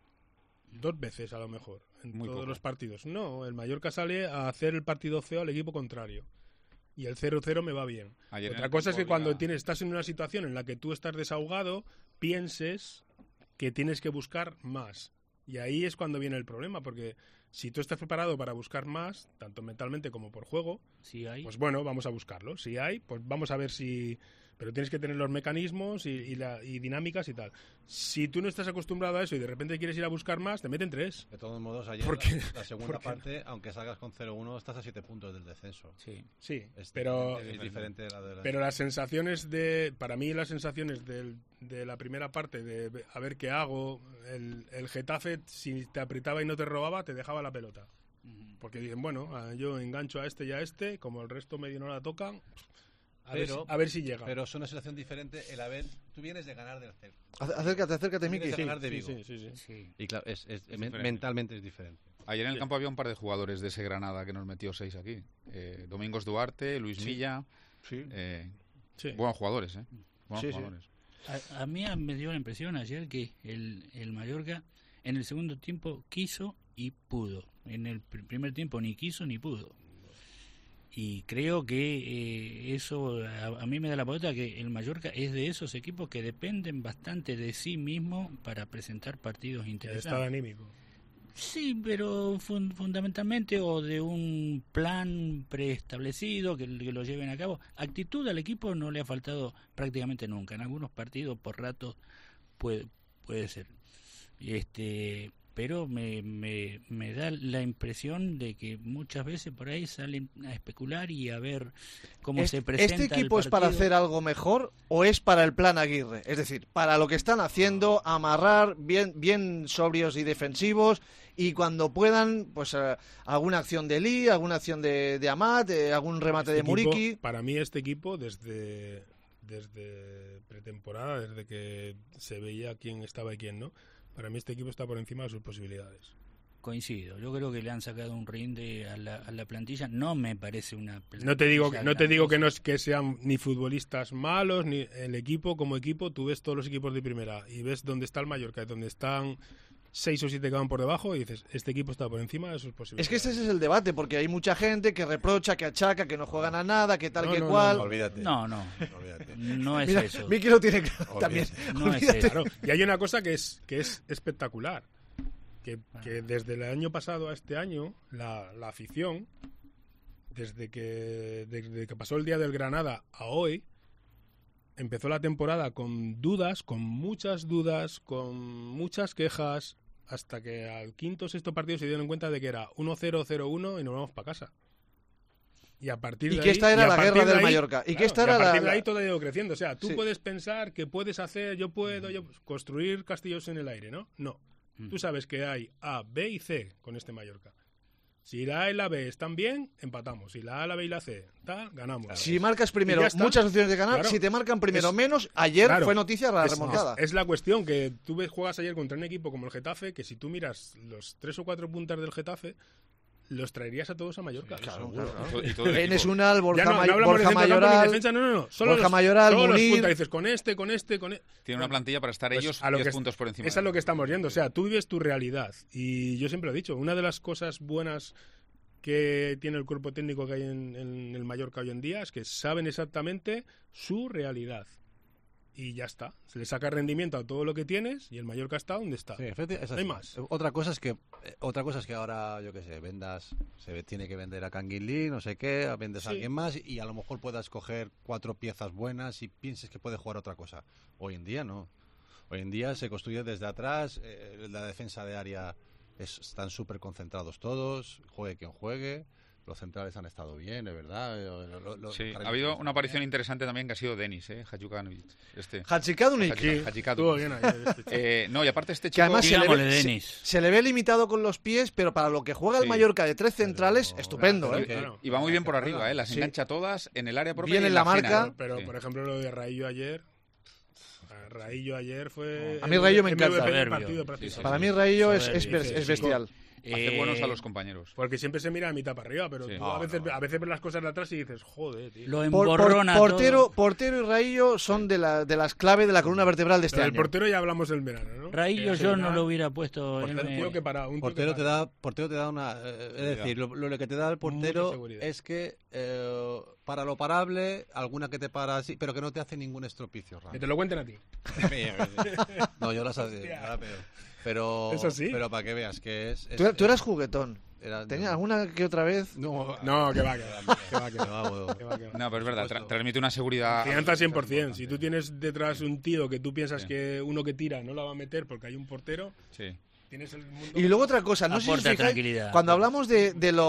2 veces a lo mejor, en Muy todos poco. los partidos. No, el Mallorca sale a hacer el partido feo al equipo contrario. Y el 0-0 me va bien. Ayer en Otra el cosa es que campo cuando había- estás en una situación en la que tú estás desahogado, pienses que tienes que buscar más. Y ahí es cuando viene el problema, porque si tú estás preparado para buscar más, tanto mentalmente como por juego, pues bueno, vamos a buscarlo. Si hay, pues vamos a ver si... Pero tienes que tener los mecanismos y dinámicas y tal. Si tú no estás acostumbrado a eso y de repente quieres ir a buscar más, te meten 3. De todos modos, ayer la segunda parte, aunque salgas con 0-1, estás a 7 puntos del descenso. Sí, pero es diferente la de la... Pero las sensaciones para mí las sensaciones de la primera parte, de a ver qué hago, el Getafe, si te apretaba y no te robaba, te dejaba la pelota. Porque dicen, bueno, yo engancho a este y a este, como el resto medio no la tocan, a ver si llega. Pero es una situación diferente el haber... Tú vienes de ganar del Celta. Acércate, Miki. Vienes de ganar de Vigo. Sí. Y claro, diferente. mentalmente es diferente. Ayer en el campo había un par de jugadores de ese Granada que nos metió 6 aquí. Domingos Duarte, Luis Milla. Sí. Buenos jugadores, ¿eh? Sí, sí. Jugadores. A mí me dio la impresión ayer que el Mallorca en el segundo tiempo quiso y pudo. En el primer tiempo ni quiso ni pudo. Y creo que eso a mí me da la pauta que el Mallorca es de esos equipos que dependen bastante de sí mismo para presentar partidos El interesantes. estado anímico. Sí, pero fundamentalmente o de un plan preestablecido que lo lleven a cabo. Actitud al equipo no le ha faltado prácticamente nunca. En algunos partidos por rato puede ser. Pero me da la impresión de que muchas veces por ahí salen a especular y a ver cómo se presenta ¿Este equipo el es para partido. hacer algo mejor o es para el plan Aguirre? Es decir, para lo que están haciendo, amarrar bien sobrios y defensivos, y cuando puedan, pues alguna acción de Lee, alguna acción de Amat, algún remate de Muriqui. Para mí este equipo, desde pretemporada, desde que se veía quién estaba y quién no, para mí este equipo está por encima de sus posibilidades. Coincido, yo creo que le han sacado un rinde a la plantilla. No me parece una plantilla. No te digo que sean ni futbolistas malos, ni el equipo como equipo. Tú ves todos los equipos de primera y ves dónde está el Mallorca, donde están 6 o 7 que van por debajo, y dices, este equipo está por encima de sus posibilidades. Es que ese es el debate, porque hay mucha gente que reprocha, que achaca, que no juegan a nada, que tal, No, que no, cual. no, olvídate. No es Mira, eso. Miki lo tiene claro también. No es Olvídate. eso. Claro, y hay una cosa que es espectacular, que desde el año pasado a este año, la afición, desde que pasó el día del Granada a hoy, empezó la temporada con muchas dudas, con muchas quejas, hasta que al quinto o sexto partido se dieron cuenta de que era 1-0, 0-1 y nos vamos para casa. Y a partir y de que ahí, esta era la guerra del ahí, Mallorca. Y que claro, esta y era a partir la... de ahí todo ha ido creciendo. O sea, tú Sí. puedes pensar que puedes hacer, yo construir castillos en el aire, ¿no? No. Tú sabes que hay A, B y C con este Mallorca. Si la A y la B están bien, empatamos. Si la A, la B y la C ganamos. Si marcas primero Y ya está. muchas opciones de ganar, Claro. si te marcan primero Es- menos, ayer claro, fue noticia la remontada. Es la cuestión que tú juegas ayer contra un equipo como el Getafe, que si tú miras los 3 o 4 puntas del Getafe, los traerías a todos a Mallorca. Claro. Enes Unal, Borja Mayoral, Mayoral, no. Solo Borja los, Mayoral, solo los Munir. puntas, dices con este. Tiene una plantilla para estar ellos a lo 10 que puntos por encima. Esa es lo que estamos viendo. O sea, tú vives tu realidad. Y yo siempre lo he dicho, una de las cosas buenas que tiene el cuerpo técnico que hay en el Mallorca hoy en día es que saben exactamente su realidad. Y ya está. Se le saca rendimiento a todo lo que tienes y el Mallorca está donde está. Sí, efectivamente, no hay más. Otra cosa es que ahora, yo qué sé, tiene que vender a Kangin Lee, no sé qué, vendes a Sí. alguien más y a lo mejor puedas coger 4 piezas buenas y pienses que puede jugar otra cosa. Hoy en día no. Hoy en día se construye desde atrás, la defensa de área están súper concentrados todos, juegue quien juegue. Los centrales han estado bien, es verdad. Sí, ha habido una aparición interesante también que ha sido Denis, Hadzikanovic. Hadzikanovic. Estuvo bien ayer, no, y aparte este Que chico... además se le ve limitado con los pies, pero para lo que juega el Mallorca de 3 centrales, estupendo. Y va muy bien por arriba, las engancha todas en el área propia. Bien y en la marca. ajena, Pero, por ejemplo, lo de Raillo ayer fue... A mí Raillo me MVP encanta. del partido, prácticamente. Para mí Raillo es bestial. Hace buenos a los compañeros. Porque siempre se mira a mitad para arriba, pero Sí. tú a veces ves las cosas de atrás y dices, joder, tío. Lo emborrona todo. Portero y Raillo son de las claves de la columna vertebral de este Pero año. el portero ya hablamos del verano, ¿no? Raillo yo no lo hubiera puesto Portero te da una... es decir, lo que te da el portero es que para lo parable, alguna que te para así, pero que no te hace ningún estropicio. Que te lo cuenten a ti. No, yo las ahora pero Eso sí. Pero para que veas que es... Tú eras juguetón. ¿Tenía alguna que otra vez? No, que va. No, pero es verdad, transmite una seguridad... Confianza 100%. Si tú tienes detrás un tío que tú piensas que uno que tira no la va a meter porque hay un portero... Sí. Tienes el mundo... Y luego otra cosa, no sé si os fijáis, tranquilidad. cuando hablamos de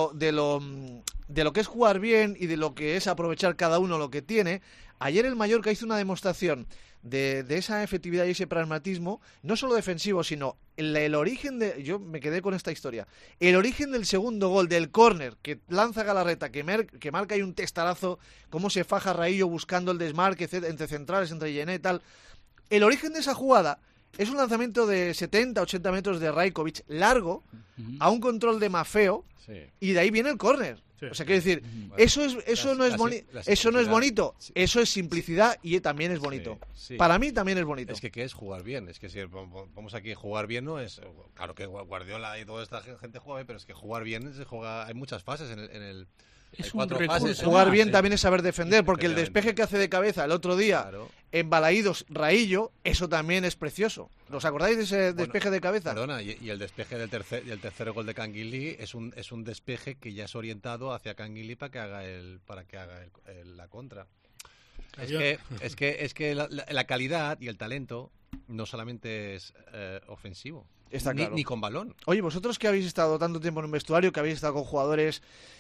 lo que es jugar bien y de lo que es aprovechar cada uno lo que tiene, ayer el Mallorca hizo una demostración de esa efectividad y ese pragmatismo, no solo defensivo, sino el origen de... Yo me quedé con esta historia. El origen del segundo gol, del córner, que lanza Galarreta, que marca ahí un testarazo, cómo se faja Raillo buscando el desmarque entre centrales, entre Llené y tal. El origen de esa jugada es un lanzamiento de 70-80 metros de Rajkovic, largo, a un control de Maffeo, y de ahí viene el córner. O sea, quiero decir, eso no es bonito, eso es simplicidad y también es bonito. Sí. Para mí también es bonito. Es que ¿qué es jugar bien? Es que si vamos aquí a jugar bien, no es... Claro que Guardiola y toda esta gente juega bien, pero es que jugar bien hay muchas fases en el Es hay un 4 recurso. fases. Jugar bien también es saber defender, porque el despeje que hace de cabeza el otro día en Balaídos Raillo, eso también es precioso. ¿Os acordáis de ese despeje de cabeza? Perdona, y el despeje del tercer gol de Kangin Lee es un despeje que ya es orientado hacia Kangin Lee para que haga la contra. Es que la calidad y el talento no solamente es ofensivo. Está claro. Ni con balón. Oye, vosotros que habéis estado tanto tiempo en un vestuario, que habéis estado con jugadores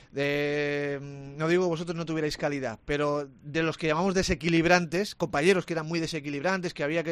no digo que vosotros no tuvierais calidad, pero de los que llamamos desequilibrantes, compañeros que eran muy desequilibrantes,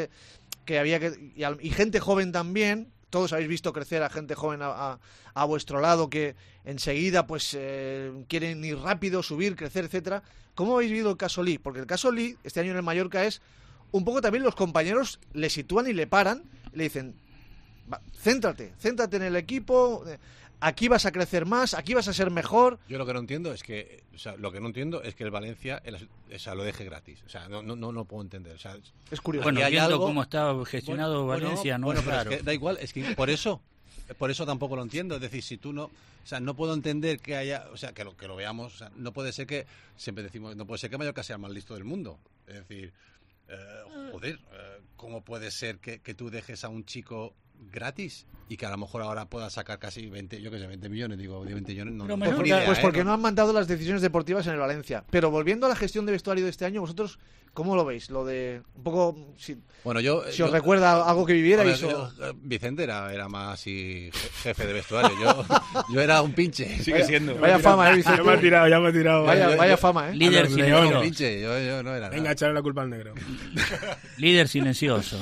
y gente joven también, todos habéis visto crecer a gente joven a vuestro lado que enseguida pues quieren ir rápido, subir, crecer, etcétera. ¿Cómo habéis vivido el caso Lee? Porque el caso Lee, este año en el Mallorca, es un poco también los compañeros le sitúan y le paran, y le dicen, céntrate en el equipo, aquí vas a crecer más, aquí vas a ser mejor. Yo lo que no entiendo es que, el Valencia lo deje gratis. O sea, no puedo entender. O sea, es curioso. Bueno, viendo cómo está gestionado Valencia, no es pero raro. es que da igual, es que por eso tampoco lo entiendo. Es decir, si tú no, o sea, no puedo entender que haya, o sea, que lo veamos. O sea, no puede ser que siempre decimos, no puede ser que Mallorca sea el más listo del mundo. Es decir, ¿cómo puede ser que tú dejes a un chico gratis y que a lo mejor ahora pueda sacar casi 20 millones, digo, 20 millones. No, pues porque no han mandado las decisiones deportivas en el Valencia. Pero volviendo a la gestión de vestuario de este año, vosotros, ¿cómo lo veis? Lo de un poco, si os recuerda algo que vivierais. Vicente era más así jefe de vestuario. Yo era un pinche. Sigue siendo. Vaya fama, Vicente. Ya me ha tirado. Vaya fama, Líder silencioso. Pinche, yo no era nada. Venga, echarle la culpa al negro. Líder silencioso.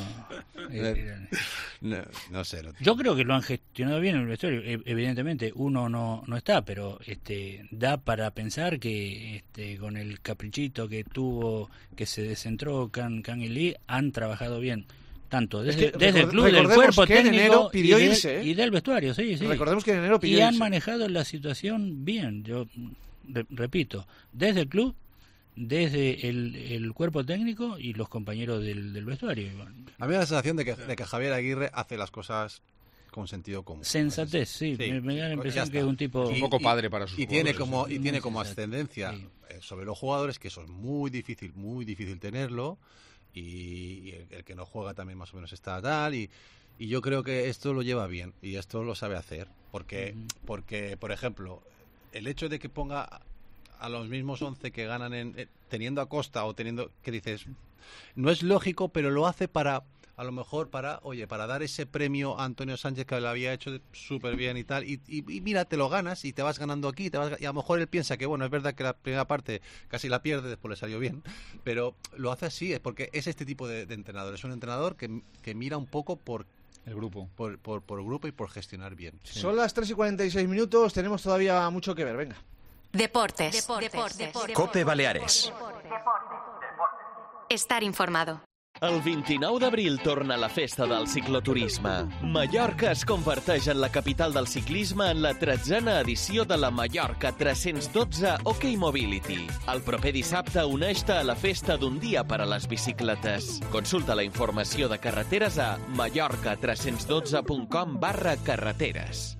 No sé. Yo creo que lo han gestionado bien en el vestuario. Evidentemente uno no está, pero da para pensar que con el caprichito que tuvo, que se descentró Can y Lee, han trabajado bien. Tanto desde el club, del cuerpo técnico pidió y del vestuario, sí. Recordemos que en enero pidió y han irse. manejado la situación bien. Yo repito, desde el club, desde el cuerpo técnico y los compañeros del vestuario. A mí me da la sensación de que Javier Aguirre hace las cosas con sentido común. Sensatez, sí. Me da la impresión que es un tipo un poco padre para sus jugadores. Tiene como ascendencia sobre los jugadores, que eso es muy difícil tenerlo, y el que no juega también más o menos está tal, y yo creo que esto lo lleva bien y esto lo sabe hacer, porque por ejemplo, el hecho de que ponga a los mismos 11 que ganan teniendo a Costa o teniendo, que dices, no es lógico, pero lo hace para dar ese premio a Antonio Sánchez, que lo había hecho súper bien y tal, y mira, te lo ganas y te vas ganando aquí, y a lo mejor él piensa que, bueno, es verdad que la primera parte casi la pierde, después le salió bien, pero lo hace así, es porque es este tipo de entrenador, es un entrenador que mira un poco por el grupo, por grupo y por gestionar bien. Sí. Son las 3:46, tenemos todavía mucho que ver, venga. Deportes. COPE Baleares. Estar informado. El 29 d'abril torna la festa del cicloturisme. Mallorca es converteix en la capital del ciclisme en la 13a edició de la Mallorca 312 OK Mobility. El proper dissabte uneix-te a la festa d'un dia per a les bicicletes. Consulta la informació de carreteres a mallorca312.com/carreteres.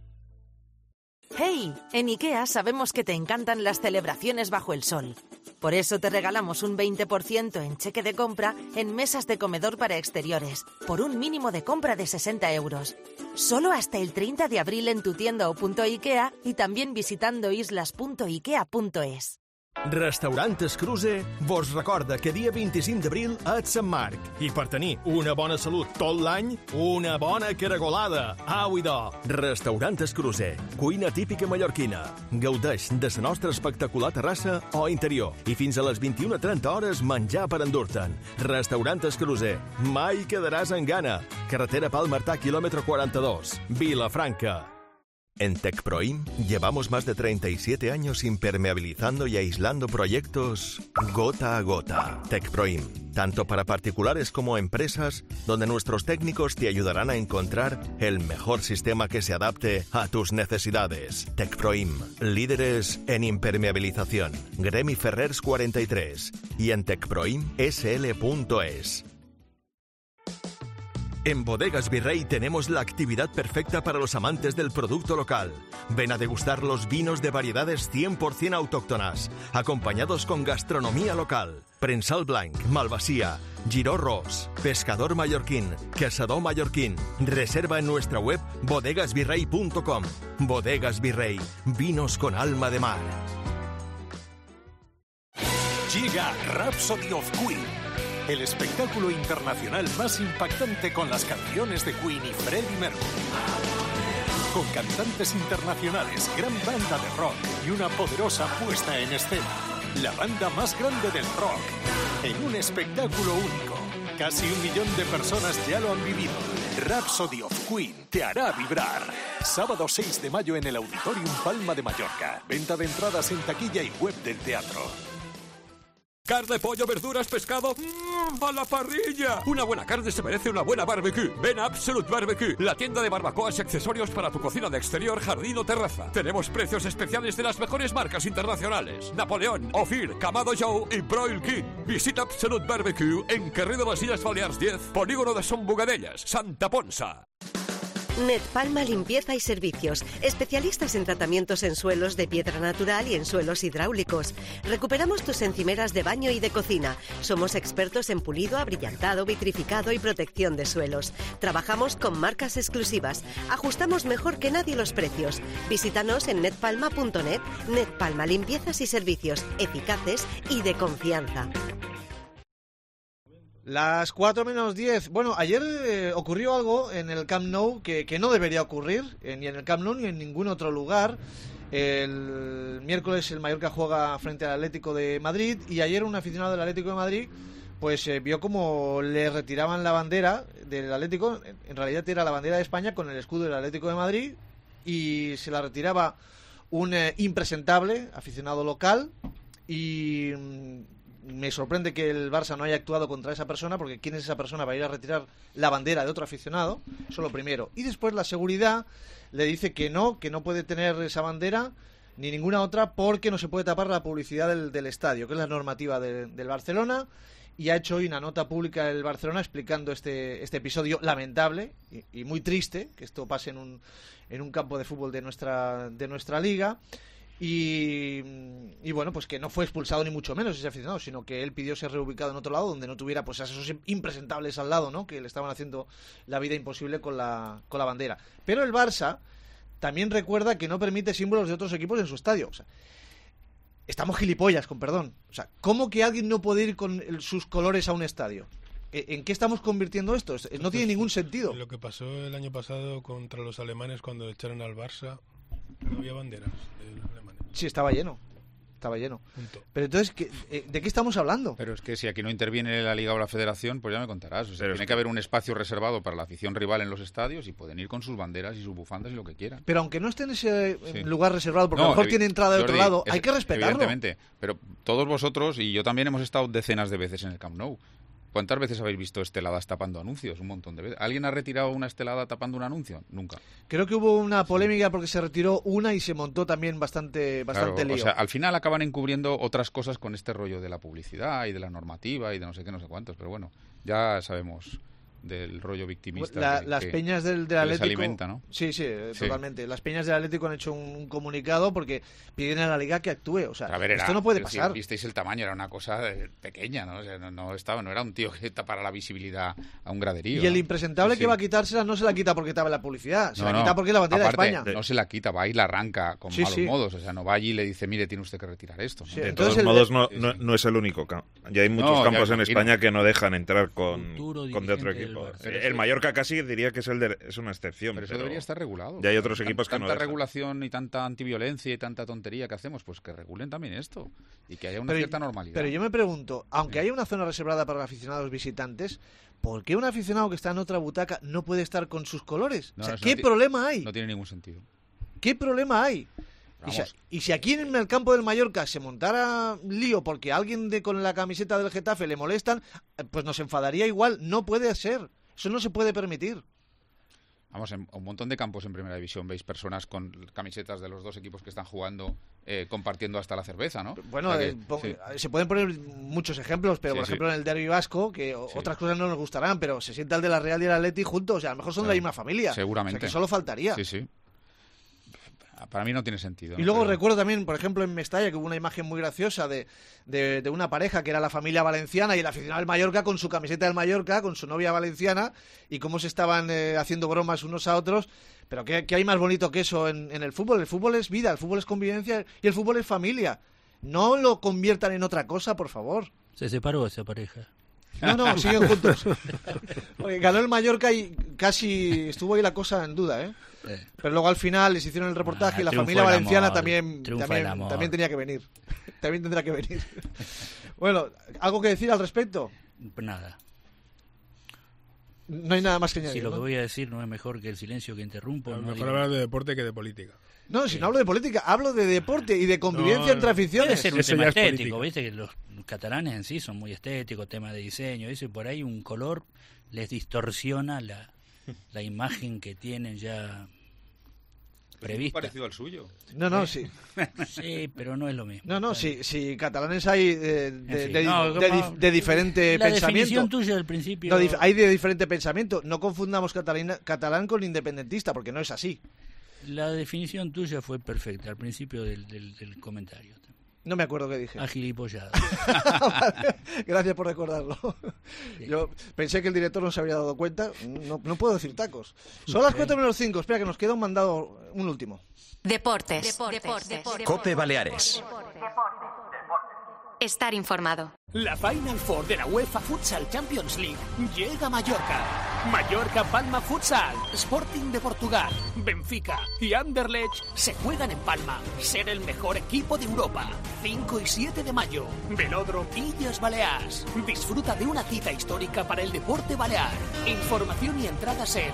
Hey, en IKEA sabemos que te encantan las celebraciones bajo el sol. Por eso te regalamos un 20% en cheque de compra en mesas de comedor para exteriores, por un mínimo de compra de 60 euros. Solo hasta el 30 de abril en tu tienda o .ikea y también visitando islas.ikea.es. Restaurant Escruce vos recorda que dia 25 d'abril és Sant Marc i per tenir una bona salut tot l'any, una bona caragolada. Au i do! Restaurant Escruce, cuina típica mallorquina. Gaudeix de la nostra espectacular terrassa o interior i fins a les 21:30 hores menjar per endur-te'n. Restaurant Escruce, mai quedaràs en gana. Carretera Palmartà, quilòmetre 42, Vilafranca. En Tecproim llevamos más de 37 años impermeabilizando y aislando proyectos gota a gota. Tecproim, tanto para particulares como empresas, donde nuestros técnicos te ayudarán a encontrar el mejor sistema que se adapte a tus necesidades. Tecproim, líderes en impermeabilización. Gremi Ferrers 43 y en tecproimsl.es. En Bodegas Virrey tenemos la actividad perfecta para los amantes del producto local. Ven a degustar los vinos de variedades 100% autóctonas, acompañados con gastronomía local. Prensal Blanc, Malvasía, Giró Ros, Pescador Mallorquín, Quesador Mallorquín. Reserva en nuestra web bodegasvirrey.com. Bodegas Virrey, vinos con alma de mar. Llega Rhapsody of Queen, el espectáculo internacional más impactante con las canciones de Queen y Freddie Mercury. Con cantantes internacionales, gran banda de rock y una poderosa puesta en escena. La banda más grande del rock, en un espectáculo único. Casi 1 millón de personas ya lo han vivido. Rhapsody of Queen te hará vibrar. Sábado 6 de mayo en el Auditorium Palma de Mallorca. Venta de entradas en taquilla y web del teatro. Carne, pollo, verduras, pescado, ¡a la parrilla! Una buena carne se merece una buena barbecue. Ven a Absolute Barbecue, la tienda de barbacoas y accesorios para tu cocina de exterior, jardín o terraza. Tenemos precios especiales de las mejores marcas internacionales: Napoleón, Ophir, Kamado Joe y Broil King. Visita Absolute Barbecue en Carrer de les Illes Balears 10, Polígono de Son Bugadellas, Santa Ponsa. Net Palma Limpieza y Servicios, especialistas en tratamientos en suelos de piedra natural y en suelos hidráulicos. Recuperamos tus encimeras de baño y de cocina. Somos expertos en pulido, abrillantado, vitrificado y protección de suelos. Trabajamos con marcas exclusivas. Ajustamos mejor que nadie los precios. Visítanos en netpalma.net. Net Palma Limpiezas y Servicios, eficaces y de confianza. Las 4:10. Bueno, ayer ocurrió algo en el Camp Nou que no debería ocurrir, ni en el Camp Nou ni en ningún otro lugar. El miércoles el Mallorca juega frente al Atlético de Madrid y ayer un aficionado del Atlético de Madrid pues vio como le retiraban la bandera del Atlético. En realidad era la bandera de España con el escudo del Atlético de Madrid y se la retiraba un impresentable aficionado local y... me sorprende que el Barça no haya actuado contra esa persona, porque ¿quién es esa persona para ir a retirar la bandera de otro aficionado? Eso lo primero. Y después la seguridad le dice que no puede tener esa bandera ni ninguna otra porque no se puede tapar la publicidad del estadio, que es la normativa del Barcelona. Y ha hecho hoy una nota pública el Barcelona explicando este episodio lamentable y muy triste, que esto pase en un campo de fútbol de nuestra liga. Y bueno, pues que no fue expulsado ni mucho menos ese aficionado, sino que él pidió ser reubicado en otro lado donde no tuviera pues a esos impresentables al lado, ¿no? Que le estaban haciendo la vida imposible con la bandera. Pero el Barça también recuerda que no permite símbolos de otros equipos en su estadio. O sea, estamos gilipollas, con perdón. O sea, ¿cómo que alguien no puede ir con sus colores a un estadio? ¿En qué estamos convirtiendo esto? No tiene ningún sentido. Lo que pasó el año pasado contra los alemanes cuando echaron al Barça, no había banderas alemanes. Sí, estaba lleno. Punto. Pero entonces, ¿de qué estamos hablando? Pero es que si aquí no interviene la Liga o la Federación, pues ya me contarás. O sea, tiene que haber un espacio reservado para la afición rival en los estadios y pueden ir con sus banderas y sus bufandas y lo que quieran. Pero aunque no esté en ese lugar reservado, porque a lo mejor tiene entrada de otro lado, hay que respetarlo. Evidentemente, pero todos vosotros y yo también hemos estado decenas de veces en el Camp Nou. ¿Cuántas veces habéis visto esteladas tapando anuncios? Un montón de veces. ¿Alguien ha retirado una estelada tapando un anuncio? Nunca. Creo que hubo una polémica porque se retiró una y se montó también bastante lío. O sea, al final acaban encubriendo otras cosas con este rollo de la publicidad y de la normativa y de no sé qué, no sé cuántos. Pero bueno, ya sabemos del rollo victimista. Las peñas del Atlético les alimenta, ¿no? Sí, totalmente. Las peñas del Atlético han hecho un comunicado porque piden a la Liga que actúe. O sea, esto no puede pasar. Si visteis el tamaño, era una cosa pequeña, ¿no? O sea, no era un tío que tapara la visibilidad a un graderío. Y el impresentable que va a quitársela no se la quita porque tape la publicidad, se la quita porque es la bandera aparte, de España. No se la quita, va y la arranca con malos modos. O sea, no va allí y le dice, mire, tiene usted que retirar esto, ¿no? De todos modos, no es el único campo. Ya hay muchos campos en España que no dejan entrar con de otro equipo. El Mallorca casi diría que es una excepción. Pero eso debería estar regulado. Ya hay otros equipos que no dejan. Tanta regulación y tanta antiviolencia y tanta tontería que hacemos, pues que regulen también esto y que haya una cierta normalidad. Pero yo me pregunto, aunque haya una zona reservada para aficionados visitantes, ¿por qué un aficionado que está en otra butaca no puede estar con sus colores? O sea, ¿qué problema hay? No tiene ningún sentido. ¿Qué problema hay? Y si aquí en el campo del Mallorca se montara lío porque alguien con la camiseta del Getafe le molestan, pues nos enfadaría igual. No puede ser. Eso no se puede permitir. Vamos, en un montón de campos en Primera División veis personas con camisetas de los dos equipos que están jugando compartiendo hasta la cerveza, ¿no? Bueno, se pueden poner muchos ejemplos, pero por ejemplo en el derbi vasco, que otras cosas no nos gustarán, pero se sienta el de la Real y el Atleti juntos, o sea, a lo mejor son de la misma familia. Seguramente. O sea, que solo faltaría. Sí. Para mí no tiene sentido. Y luego recuerdo también, por ejemplo, en Mestalla, que hubo una imagen muy graciosa de una pareja que era la familia valenciana y el aficionado del Mallorca con su camiseta del Mallorca, con su novia valenciana, y cómo se estaban haciendo bromas unos a otros. Pero ¿qué hay más bonito que eso en el fútbol? El fútbol es vida, el fútbol es convivencia y el fútbol es familia. No lo conviertan en otra cosa, por favor. Se separó esa pareja. No, siguen juntos. Porque ganó el Mallorca y casi estuvo ahí la cosa en duda, ¿eh? Pero luego al final les hicieron el reportaje y la familia valenciana también tenía que venir. También tendrá que venir. Bueno, ¿algo que decir al respecto? Nada. No hay nada más que añadir. Si lo que voy a decir no es mejor que el silencio que interrumpo. Mejor hablar de deporte que de política. No, si no hablo de política, hablo de deporte y de convivencia entre aficiones. Puede ser un tema estético, viste que los catalanes en sí son muy estéticos, tema de diseño, eso, y por ahí un color les distorsiona la imagen que tienen ya. prevista. Parecido al suyo. No, sí. Sí, pero no es lo mismo. No, sí, catalanes hay de diferente la pensamiento. La definición tuya del principio... No, hay de diferente pensamiento. No confundamos catalán con independentista, porque no es así. La definición tuya fue perfecta al principio del comentario. No me acuerdo qué dije. Agilipollado. Gracias por recordarlo. Sí. Yo pensé que el director no se había dado cuenta. No puedo decir tacos. Son las 4:05. Espera, que nos queda un último. Deportes. COPE Baleares. Estar informado. La Final Four de la UEFA Futsal Champions League llega a Mallorca. Mallorca Palma Futsal, Sporting de Portugal, Benfica y Anderlecht se juegan en Palma. Ser el mejor equipo de Europa. 5 y 7 de mayo. Velódromo Illes Balears. Disfruta de una cita histórica para el deporte balear. Información y entradas en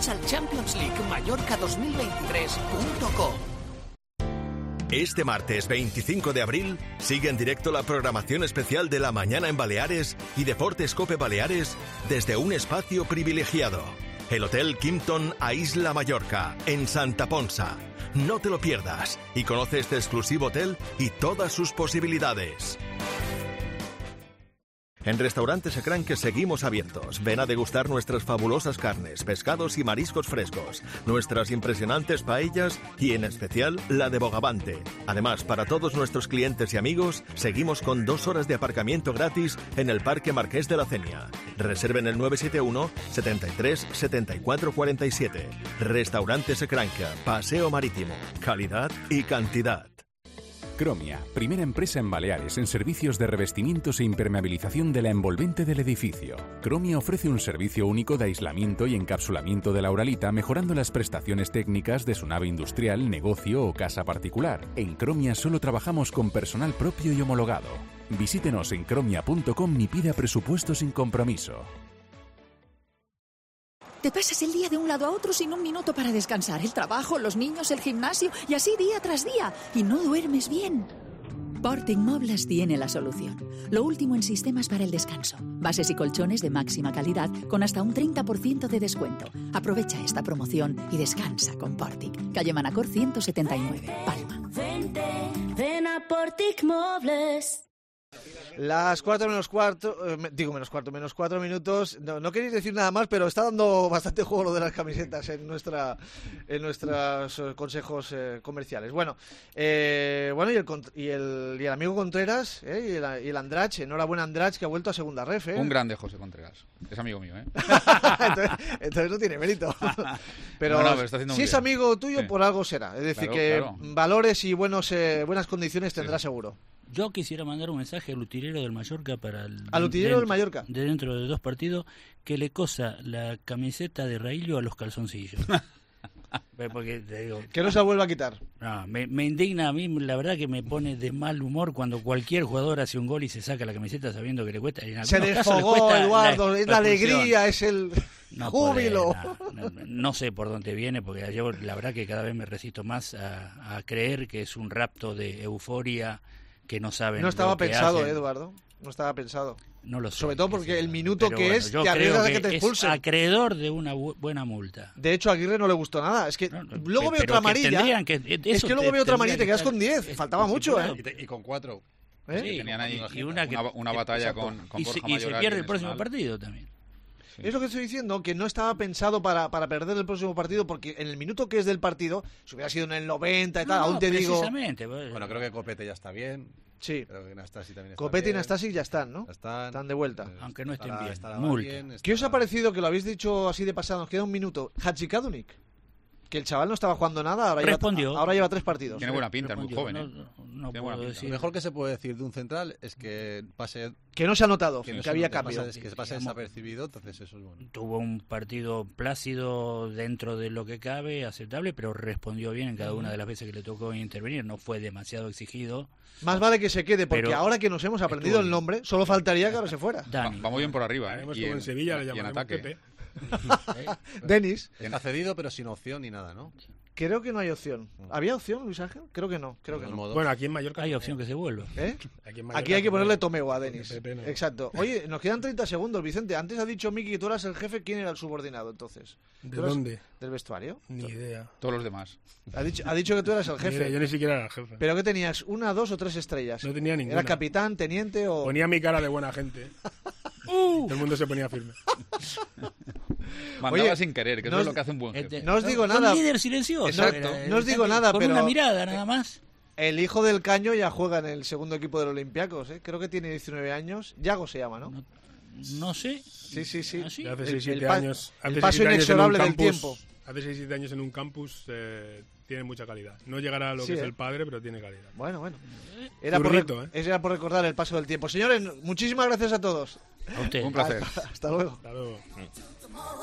futsalchampionsleaguemallorca2023.com. Este martes 25 de abril sigue en directo la programación especial de La Mañana en Baleares y Deportes COPE Baleares desde un espacio privilegiado. El Hotel Kimpton a Isla Mallorca, en Santa Ponsa. No te lo pierdas y conoce este exclusivo hotel y todas sus posibilidades. En Restaurantes Ecranque seguimos abiertos. Ven a degustar nuestras fabulosas carnes, pescados y mariscos frescos, nuestras impresionantes paellas y, en especial, la de Bogavante. Además, para todos nuestros clientes y amigos, seguimos con 2 horas de aparcamiento gratis en el Parque Marqués de la Cenia. Reserven el 971 73 74 47. Restaurantes Ecranque, Paseo Marítimo. Calidad y cantidad. Cromia, primera empresa en Baleares en servicios de revestimientos e impermeabilización de la envolvente del edificio. Cromia ofrece un servicio único de aislamiento y encapsulamiento de la uralita, mejorando las prestaciones técnicas de su nave industrial, negocio o casa particular. En Cromia solo trabajamos con personal propio y homologado. Visítenos en cromia.com y pida presupuesto sin compromiso. Te pasas el día de un lado a otro sin un minuto para descansar. El trabajo, los niños, el gimnasio y así día tras día. Y no duermes bien. Portic Mobles tiene la solución. Lo último en sistemas para el descanso. Bases y colchones de máxima calidad con hasta un 30% de descuento. Aprovecha esta promoción y descansa con Portic. Calle Manacor 179, Palma. Ven a Portic Mobles. Las 4 menos cuarto, menos 4 minutos. No queréis decir nada más, pero está dando bastante juego lo de las camisetas en nuestros consejos comerciales. Bueno, y el amigo Contreras y el Andrach, enhorabuena Andrach, que ha vuelto a segunda ref. Un grande José Contreras, es amigo mío. entonces no tiene mérito. Pero pero está haciendo si es amigo tuyo, por algo será. Es decir, claro. Valores y buenas condiciones tendrá seguro. Yo quisiera mandar un mensaje al utilero del Mallorca para al utilero del Mallorca de dentro de 2 partidos que le cosa la camiseta de Raillo a los calzoncillos. Porque te digo, que no se vuelva a quitar. No, me indigna a mí, la verdad que me pone de mal humor cuando cualquier jugador hace un gol y se saca la camiseta sabiendo que le cuesta. Se desfogó, Eduardo, es la alegría, es el júbilo. No sé por dónde viene, porque yo la verdad que cada vez me resisto más a creer que es un rapto de euforia que no saben. No estaba pensado, Eduardo. No estaba pensado. No lo sé. Sobre todo porque el minuto que es te arriesgas a que te expulsen. Es acreedor de una buena multa. De hecho, a Aguirre no le gustó nada. Es que luego veo otra amarilla. Es que luego veo otra amarilla y te quedas con 10. Faltaba mucho, Y con 4. Sí, tenían ahí una batalla con Borja y se pierde el próximo partido también. Sí. Es lo que estoy diciendo, que no estaba pensado para perder el próximo partido, porque en el minuto que es del partido, si hubiera sido en el 90 y tal, aún te digo... Bueno, creo que Copete ya está bien. Sí. Creo que Nastasic también está Copete bien. y Nastasic ya están, ¿no? Están de vuelta. Aunque no estén bien. Multa. ¿Qué os ha parecido, que lo habéis dicho así de pasado, nos queda un minuto, Hachikadunik? Que el chaval no estaba jugando nada, ahora lleva 3 partidos. Tiene buena pinta, es muy joven. No puedo decir. Lo mejor que se puede decir de un central es que pase... Que no se ha notado, que había cambio. Que se pase desapercibido, entonces eso es bueno. Tuvo un partido plácido dentro de lo que cabe, aceptable, pero respondió bien en cada una de las veces que le tocó intervenir. No fue demasiado exigido. Más vale que se quede, porque ahora que nos hemos aprendido el nombre, solo faltaría que ahora se fuera. Va muy bien por arriba, y en Sevilla le llamaremos ataque. Denis. Ha cedido, pero sin opción ni nada, ¿no? Creo que no hay opción. ¿Había opción, Luis Ángel? Creo que no. Bueno, aquí en Mallorca hay opción que se vuelva. ¿Eh? Aquí hay que ponerle Tomeu a Denis. Exacto. Oye, nos quedan 30 segundos, Vicente. Antes ha dicho Miki que tú eras el jefe. ¿Quién era el subordinado entonces? ¿De dónde? ¿Del vestuario? Ni idea. Todos los demás. Ha dicho que tú eras el jefe. Yo ni siquiera era el jefe. ¿Pero qué tenías? ¿1, 2 o 3 estrellas? No tenía ninguna. ¿Era capitán, teniente o...? Ponía mi cara de buena gente. Todo el mundo se ponía firme. Mandaba sin querer, que eso es lo que hace un buen jefe. No os digo nada. Un líder silencioso. Exacto. No os digo nada, con pero... Con una mirada, nada más. El hijo del Caño ya juega en el segundo equipo del Olympiacos, ¿eh? Creo que tiene 19 años. Yago se llama, ¿no? No sé. Sí. ¿Ah, sí? Hace 6-7 años. El paso inexorable del tiempo. Hace 6-7 años en un campus tiene mucha calidad. No llegará a lo que es el padre, pero tiene calidad. Bueno. Era por recordar el paso del tiempo. Señores, muchísimas gracias a todos. A usted. Un placer. Hasta luego. Hasta luego.